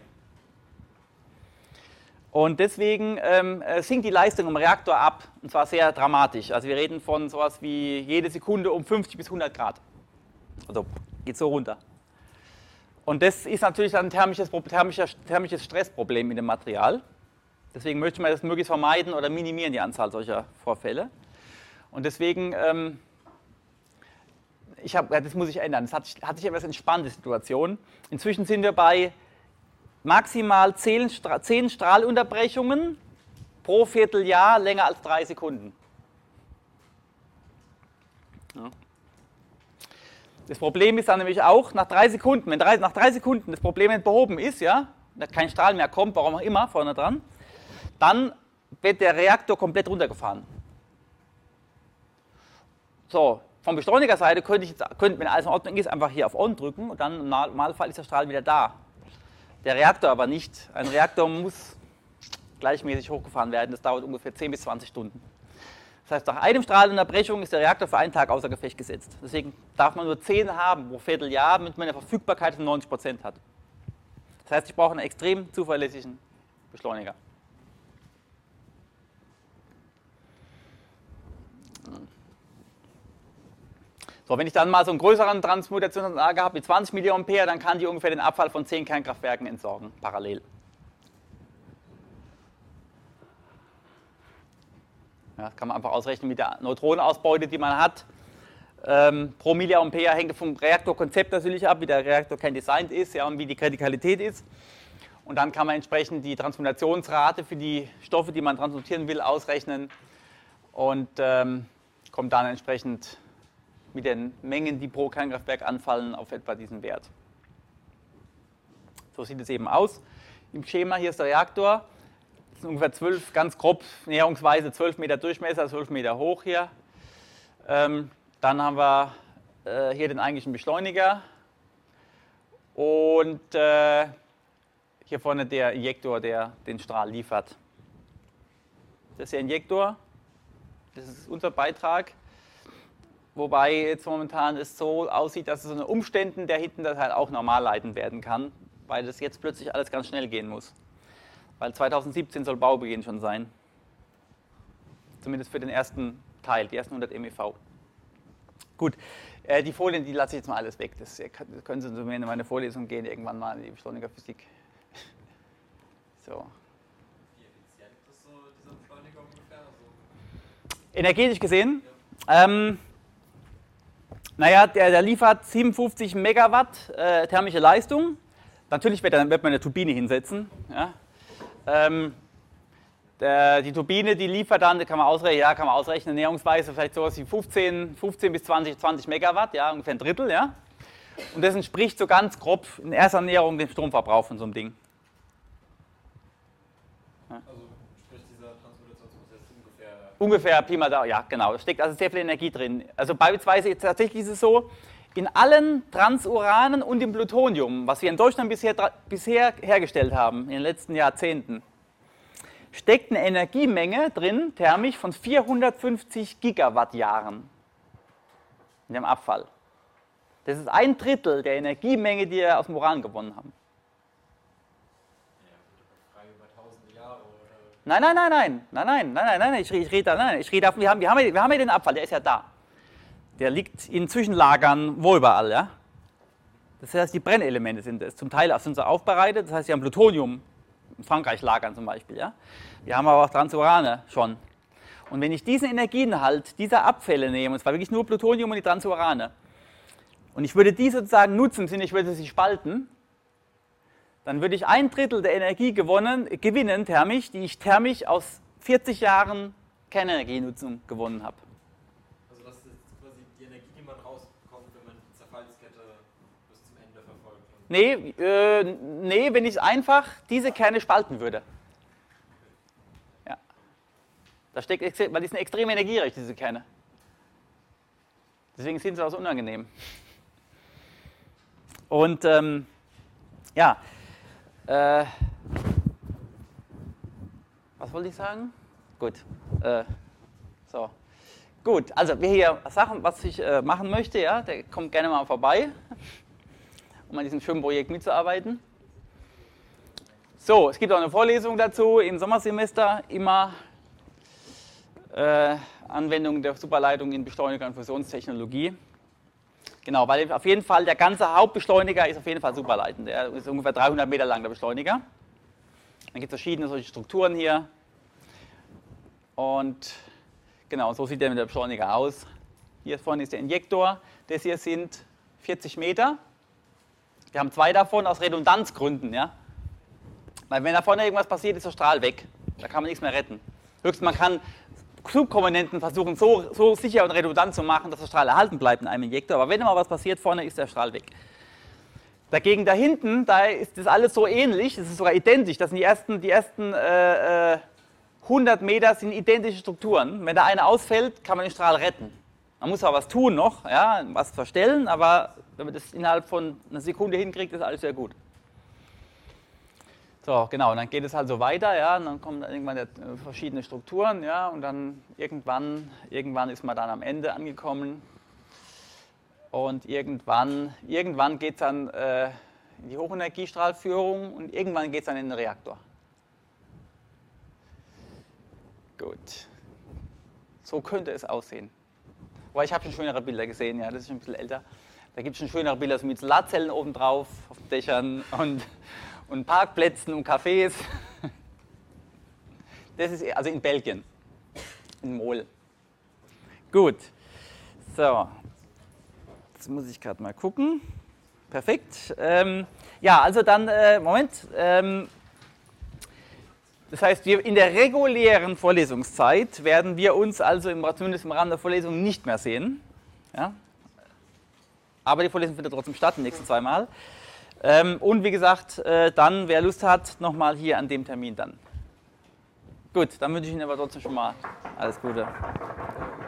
Und deswegen sinkt die Leistung im Reaktor ab, und zwar sehr dramatisch. Also wir reden von sowas wie jede Sekunde um 50 bis 100 Grad. Also geht so runter. Und das ist natürlich dann ein thermisches Stressproblem in dem Material. Deswegen möchte man das möglichst vermeiden oder minimieren, die Anzahl solcher Vorfälle. Und deswegen, das muss sich ändern. Es hat sich etwas entspannt, die Situation. Inzwischen sind wir bei maximal 10 Strahlunterbrechungen pro Vierteljahr länger als 3 Sekunden. Ja. Das Problem ist dann nämlich auch, nach 3 Sekunden, wenn nach 3 Sekunden das Problem nicht behoben ist, ja, kein Strahl mehr kommt, warum auch immer, vorne dran, dann wird der Reaktor komplett runtergefahren. So, von Beschleunigerseite könnte, wenn alles in Ordnung ist, einfach hier auf On drücken und dann im Normalfall ist der Strahl wieder da. Der Reaktor aber nicht. Ein Reaktor muss gleichmäßig hochgefahren werden, das dauert ungefähr 10 bis 20 Stunden. Das heißt, nach einem Strahlunterbrechung ist der Reaktor für einen Tag außer Gefecht gesetzt. Deswegen darf man nur 10 haben pro Vierteljahr, damit man eine Verfügbarkeit von 90% hat. Das heißt, ich brauche einen extrem zuverlässigen Beschleuniger. So, wenn ich dann mal so einen größeren Transmutationsanlage habe mit 20 mA, dann kann die ungefähr den Abfall von 10 Kernkraftwerken entsorgen, parallel. Ja, kann man einfach ausrechnen mit der Neutronenausbeute, die man hat. Pro Milliampere hängt vom Reaktorkonzept natürlich ab, wie der Reaktorkern designt ist, ja, und wie die Kritikalität ist. Und dann kann man entsprechend die Transmutationsrate für die Stoffe, die man transmutieren will, ausrechnen und kommt dann entsprechend mit den Mengen, die pro Kernkraftwerk anfallen, auf etwa diesen Wert. So sieht es eben aus. Im Schema hier ist der Reaktor. Das sind ungefähr 12, ganz grob näherungsweise 12 Meter Durchmesser, 12 Meter hoch hier. Dann haben wir hier den eigentlichen Beschleuniger und hier vorne der Injektor, der den Strahl liefert. Das ist der Injektor, das ist unser Beitrag. Wobei jetzt momentan es so aussieht, dass es unter Umständen der hinten das halt auch normal leiten werden kann, weil das jetzt plötzlich alles ganz schnell gehen muss. Weil 2017 soll Baubeginn schon sein. Zumindest für den ersten Teil, die ersten 100 MeV. Gut, die Folien, die lasse ich jetzt mal alles weg. Das können Sie zu mir in meine Vorlesung gehen, irgendwann mal in die Beschleunigerphysik. So. Wie effizient ist so dieser Beschleuniger ungefähr? Energetisch gesehen? Ja. Naja, der liefert 57 Megawatt thermische Leistung. Natürlich wird man eine Turbine hinsetzen. Ja. Die Turbine, die liefert dann, kann man ausrechnen, näherungsweise vielleicht sowas wie 15 bis 20 Megawatt, ja, ungefähr ein Drittel. Ja. Und das entspricht so ganz grob in erster Näherung dem Stromverbrauch von so einem Ding. Ja. Also sprich ist dieser Transmutationsprozess ungefähr? Ungefähr Pi mal Daumen, ja genau, da steckt also sehr viel Energie drin. Also beispielsweise tatsächlich ist es so, in allen Transuranen und im Plutonium, was wir in Deutschland bisher hergestellt haben, in den letzten Jahrzehnten, steckt eine Energiemenge drin, thermisch, von 450 Gigawattjahren in dem Abfall. Das ist 1/3 der Energiemenge, die wir aus dem Uran gewonnen haben. Ja, Frage über tausende Jahre oder? Nein, ich rede davon, wir haben ja den Abfall, der ist ja da. Der liegt in Zwischenlagern, wo überall, ja. Das heißt, die Brennelemente sind es. Zum Teil sind sie aufbereitet, das heißt, sie haben Plutonium in Frankreich lagern zum Beispiel, ja. Wir haben aber auch Transurane schon. Und wenn ich diesen Energieinhalt dieser Abfälle nehme, und zwar wirklich nur Plutonium und die Transurane, und ich würde die sozusagen nutzen, im Sinne, ich würde sie spalten, dann würde ich 1/3 der Energie gewinnen, thermisch, die ich thermisch aus 40 Jahren Kernenergienutzung gewonnen habe. Also das ist quasi die Energie, die man rausbekommt, wenn man die Zerfallskette bis zum Ende verfolgt. Nee, wenn ich einfach diese Kerne spalten würde. Ja. Da steckt, weil die sind extrem energiereich, diese Kerne. Deswegen sind sie auch so unangenehm. Und ja, was wollte ich sagen? Gut, so. Gut, also wer hier Sachen, was ich machen möchte, ja, der kommt gerne mal vorbei, um an diesem schönen Projekt mitzuarbeiten. So, es gibt auch eine Vorlesung dazu im Sommersemester, immer Anwendung der Superleitung in Beschleuniger und Fusionstechnologie. Genau, weil auf jeden Fall der ganze Hauptbeschleuniger ist auf jeden Fall superleitend. Der ist ungefähr 300 Meter lang, der Beschleuniger. Dann gibt es verschiedene solche Strukturen hier. Und genau, so sieht der mit der Beschleuniger aus. Hier vorne ist der Injektor. Das hier sind 40 Meter. Wir haben 2 davon aus Redundanzgründen. Ja? Weil wenn da vorne irgendwas passiert, ist der Strahl weg. Da kann man nichts mehr retten. Höchstens man kann Subkomponenten versuchen, so sicher und redundant zu machen, dass der Strahl erhalten bleibt in einem Injektor. Aber wenn mal was passiert, vorne ist der Strahl weg. Dagegen da hinten, da ist das alles so ähnlich, das ist sogar identisch. Das sind die ersten 100 Meter sind identische Strukturen. Wenn da eine ausfällt, kann man den Strahl retten. Man muss aber was tun noch, ja, was verstellen, aber wenn man das innerhalb von einer Sekunde hinkriegt, ist alles sehr gut. So, genau, und dann geht es halt so weiter, ja, und dann kommen dann irgendwann verschiedene Strukturen, ja, und dann irgendwann ist man dann am Ende angekommen und irgendwann geht es dann in die Hochenergiestrahlführung und irgendwann geht es dann in den Reaktor. Gut, so könnte es aussehen. Aber ich habe schon schönere Bilder gesehen, ja, das ist schon ein bisschen älter. Da gibt es schon schönere Bilder so mit Solarzellen obendrauf auf den Dächern und Parkplätzen und Cafés. Das ist also in Belgien, in Mol. Gut, so, jetzt muss ich gerade mal gucken. Perfekt. Ja, also dann, Moment. Das heißt, in der regulären Vorlesungszeit werden wir uns also zumindest im Rahmen der Vorlesung nicht mehr sehen. Ja? Aber die Vorlesung findet trotzdem statt, die nächsten 2 Mal. Und wie gesagt, dann, wer Lust hat, nochmal hier an dem Termin dann. Gut, dann wünsche ich Ihnen aber trotzdem schon mal alles Gute.